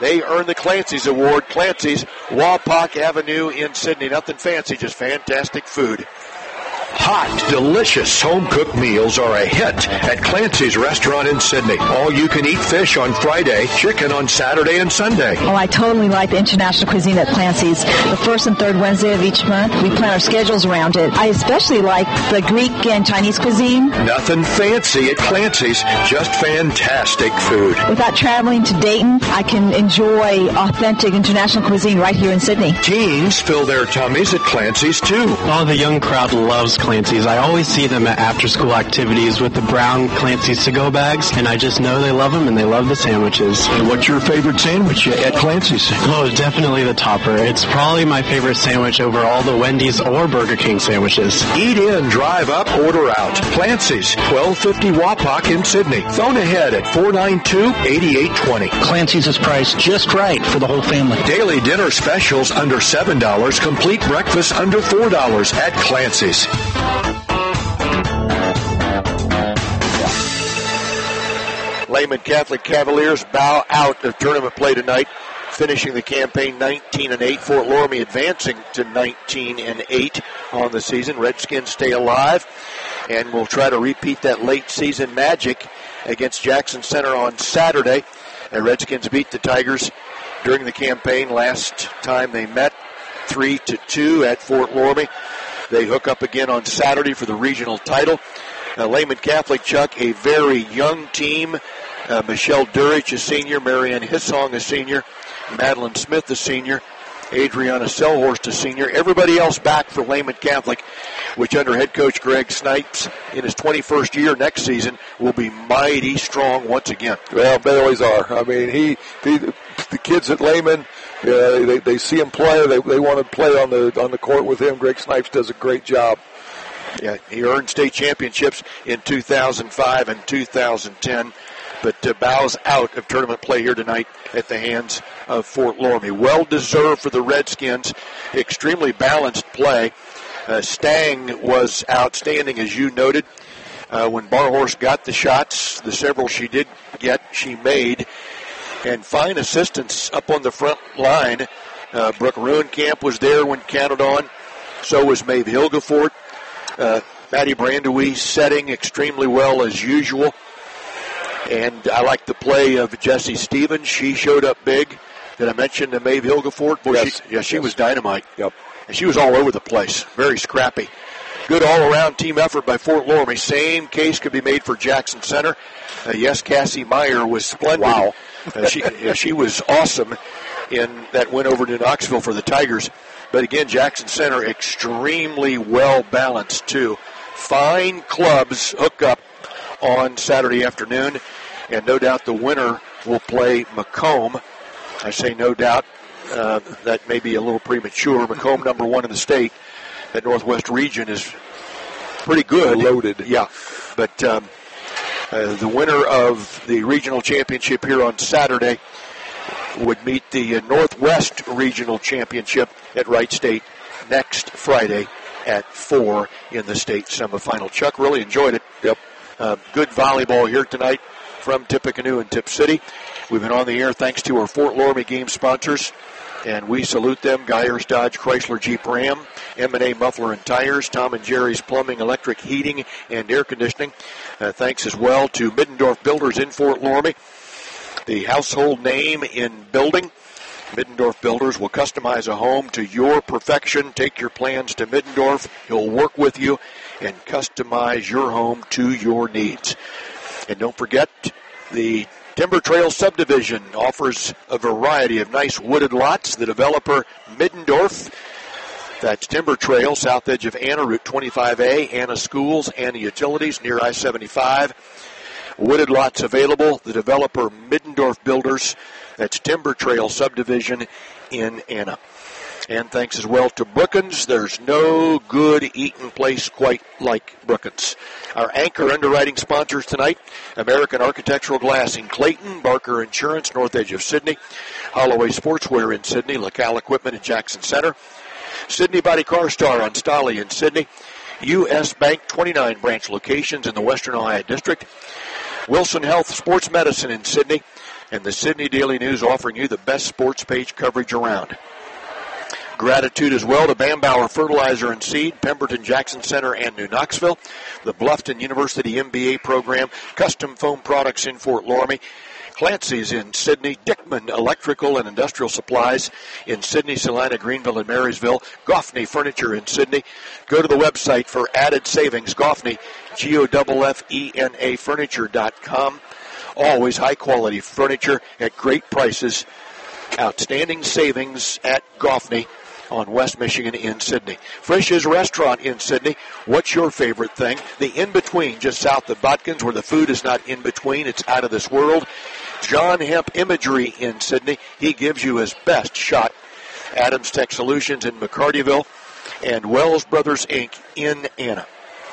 they earn the Clancy's Award. Clancy's, Wapak Avenue in Sydney. Nothing fancy, just fantastic food. Hot, delicious home-cooked meals are a hit at Clancy's Restaurant in Sydney. All-you-can-eat fish on Friday, chicken on Saturday and Sunday. Oh, I totally like the international cuisine at Clancy's. The first and third Wednesday of each month, we plan our schedules around it. I especially like the Greek and Chinese cuisine. Nothing fancy at Clancy's, just fantastic food. Without traveling to Dayton, I can enjoy authentic international cuisine right here in Sydney. Teens fill their tummies at Clancy's, too. Oh, the young crowd loves Clancy's. I always see them at after-school activities with the brown Clancy's to-go bags, and I just know they love them and they love the sandwiches. And what's your favorite sandwich at Clancy's? Oh, definitely the topper. It's probably my favorite sandwich over all the Wendy's or Burger King sandwiches. Eat in, drive up, order out. Clancy's, twelve fifty Wapak in Sydney. Phone ahead at four nine two, eight eight two zero. Clancy's is priced just right for the whole family. Daily dinner specials under seven dollars. Complete breakfast under four dollars at Clancy's. Lehman Catholic Cavaliers bow out of tournament play tonight, finishing the campaign nineteen and eight. Fort Loramie advancing to nineteen and eight on the season. Redskins stay alive, and we'll try to repeat that late season magic against Jackson Center on Saturday. The Redskins beat the Tigers during the campaign last time they met, three to two at Fort Loramie. They hook up again on Saturday for the regional title. Uh, Lehman Catholic, Chuck, a very young team. Uh, Michelle Durich, a senior. Marianne Hissong, a senior. Madeline Smith, a senior. Adriana Selhorst, a senior. Everybody else back for Lehman Catholic, which under head coach Greg Snipes in his twenty-first year next season will be mighty strong once again. Well, they always are. I mean, he, he the kids at Lehman, uh, they, they see him play. They, they want to play on the on the court with him. Greg Snipes does a great job. Yeah, he earned state championships in two thousand five and two thousand ten, but uh, bows out of tournament play here tonight at the hands of Fort Loramie. Well-deserved for the Redskins. Extremely balanced play. Uh, Stang was outstanding, as you noted. Uh, when Barhorse got the shots, the several she did get, she made. And fine assistance up on the front line. Uh, Brooke Ruenkamp was there when counted on. So was Maeve Hilgefort. Uh, Maddie Brandewie setting extremely well as usual. And I like the play of Jessie Stevens. She showed up big. Did I mention Maeve Hilgefort? Boy, yes. She, yeah, she yes. was dynamite. Yep. And she was all over the place. Very scrappy. Good all-around team effort by Fort Loramie. Same case could be made for Jackson Center. Uh, yes, Cassie Meyer was splendid. Wow. uh, she, yeah, she was awesome in that win over to Knoxville for the Tigers. But again, Jackson Center extremely well-balanced, too. Fine clubs hook up on Saturday afternoon, and no doubt the winner will play Macomb. I say no doubt. Uh, that may be a little premature. Macomb, number one in the state. That Northwest region is pretty good. Loaded. Yeah. But um, uh, the winner of the regional championship here on Saturday would meet the uh, Northwest Regional Championship at Wright State next Friday at four in the state semifinal. Chuck, really enjoyed it. Yep. Uh, good volleyball here tonight from Tippecanoe and Tip City. We've been on the air thanks to our Fort Loramie game sponsors, and we salute them: Geyers Dodge Chrysler Jeep Ram, M and A Muffler and Tires, Tom and Jerry's Plumbing, Electric, Heating, and Air Conditioning. Uh, thanks as well to Middendorf Builders in Fort Loramie, the household name in building. Middendorf Builders will customize a home to your perfection. Take your plans to Middendorf. He'll work with you and customize your home to your needs. And don't forget, the Timber Trail subdivision offers a variety of nice wooded lots. The developer, Middendorf. That's Timber Trail, south edge of Anna, Route twenty-five A, Anna Schools, Anna Utilities, near I seventy-five. Wooded lots available. The developer, Middendorf Builders. That's Timber Trail subdivision in Anna. And thanks as well to Brookins. There's no good eating place quite like Brookins. Our anchor underwriting sponsors tonight: American Architectural Glass in Clayton, Barker Insurance, north edge of Sydney, Holloway Sportswear in Sydney, LaCal Equipment in Jackson Center, Sydney Body Car Star on Stolly in Sydney, U S Bank, twenty-nine branch locations in the Western Ohio District, Wilson Health Sports Medicine in Sydney, and the Sidney Daily News offering you the best sports page coverage around. Gratitude as well to Bambauer Fertilizer and Seed, Pemberton Jackson Center, and New Knoxville, the Bluffton University M B A program, Custom Foam Products in Fort Loramie, Clancy's in Sidney, Dickman Electrical and Industrial Supplies in Sidney, Salina, Greenville, and Marysville, Goffney Furniture in Sidney. Go to the website for added savings, Goffney, G O F F E N A furniture dot com. Always high-quality furniture at great prices. Outstanding savings at Goffney on West Michigan in Sidney. Frisch's Restaurant in Sidney. What's your favorite thing? The in-between just south of Botkins, where the food is not in-between. It's out of this world. John Hemp Imagery in Sidney. He gives you his best shot. Adams Tech Solutions in McCartyville. And Wells Brothers, Incorporated in Anna.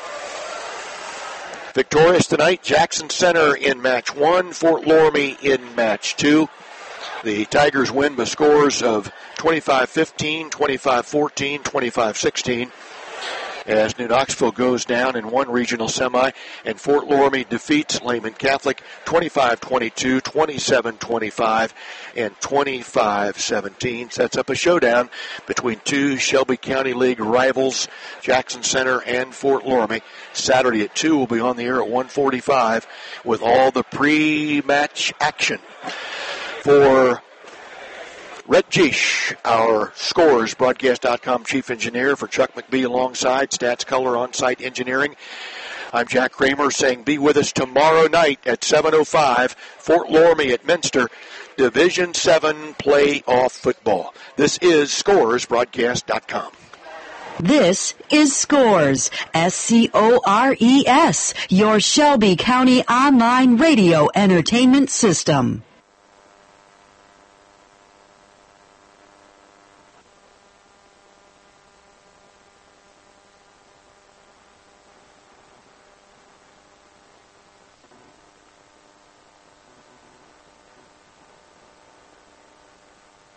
Victorious tonight, Jackson Center in match one, Fort Loramie in match two. The Tigers win by scores of twenty-five fifteen, twenty-five fourteen, twenty-five sixteen as New Knoxville goes down in one regional semi, and Fort Loramie defeats Lehman Catholic twenty-five twenty-two, twenty-seven twenty-five, and twenty-five seventeen. Sets up a showdown between two Shelby County League rivals, Jackson Center and Fort Loramie. Saturday at two. We'll be on the air at one forty-five with all the pre-match action. For Red Geesh, our Scores Broadcast dot com chief engineer, for Chuck McBee alongside Stats Color On-Site Engineering, I'm Jack Kramer saying be with us tomorrow night at seven oh five, Fort Loramie at Minster, Division seven playoff football. This is Scores Broadcast dot com. This is Scores, S C O R E S, your Shelby County online radio entertainment system.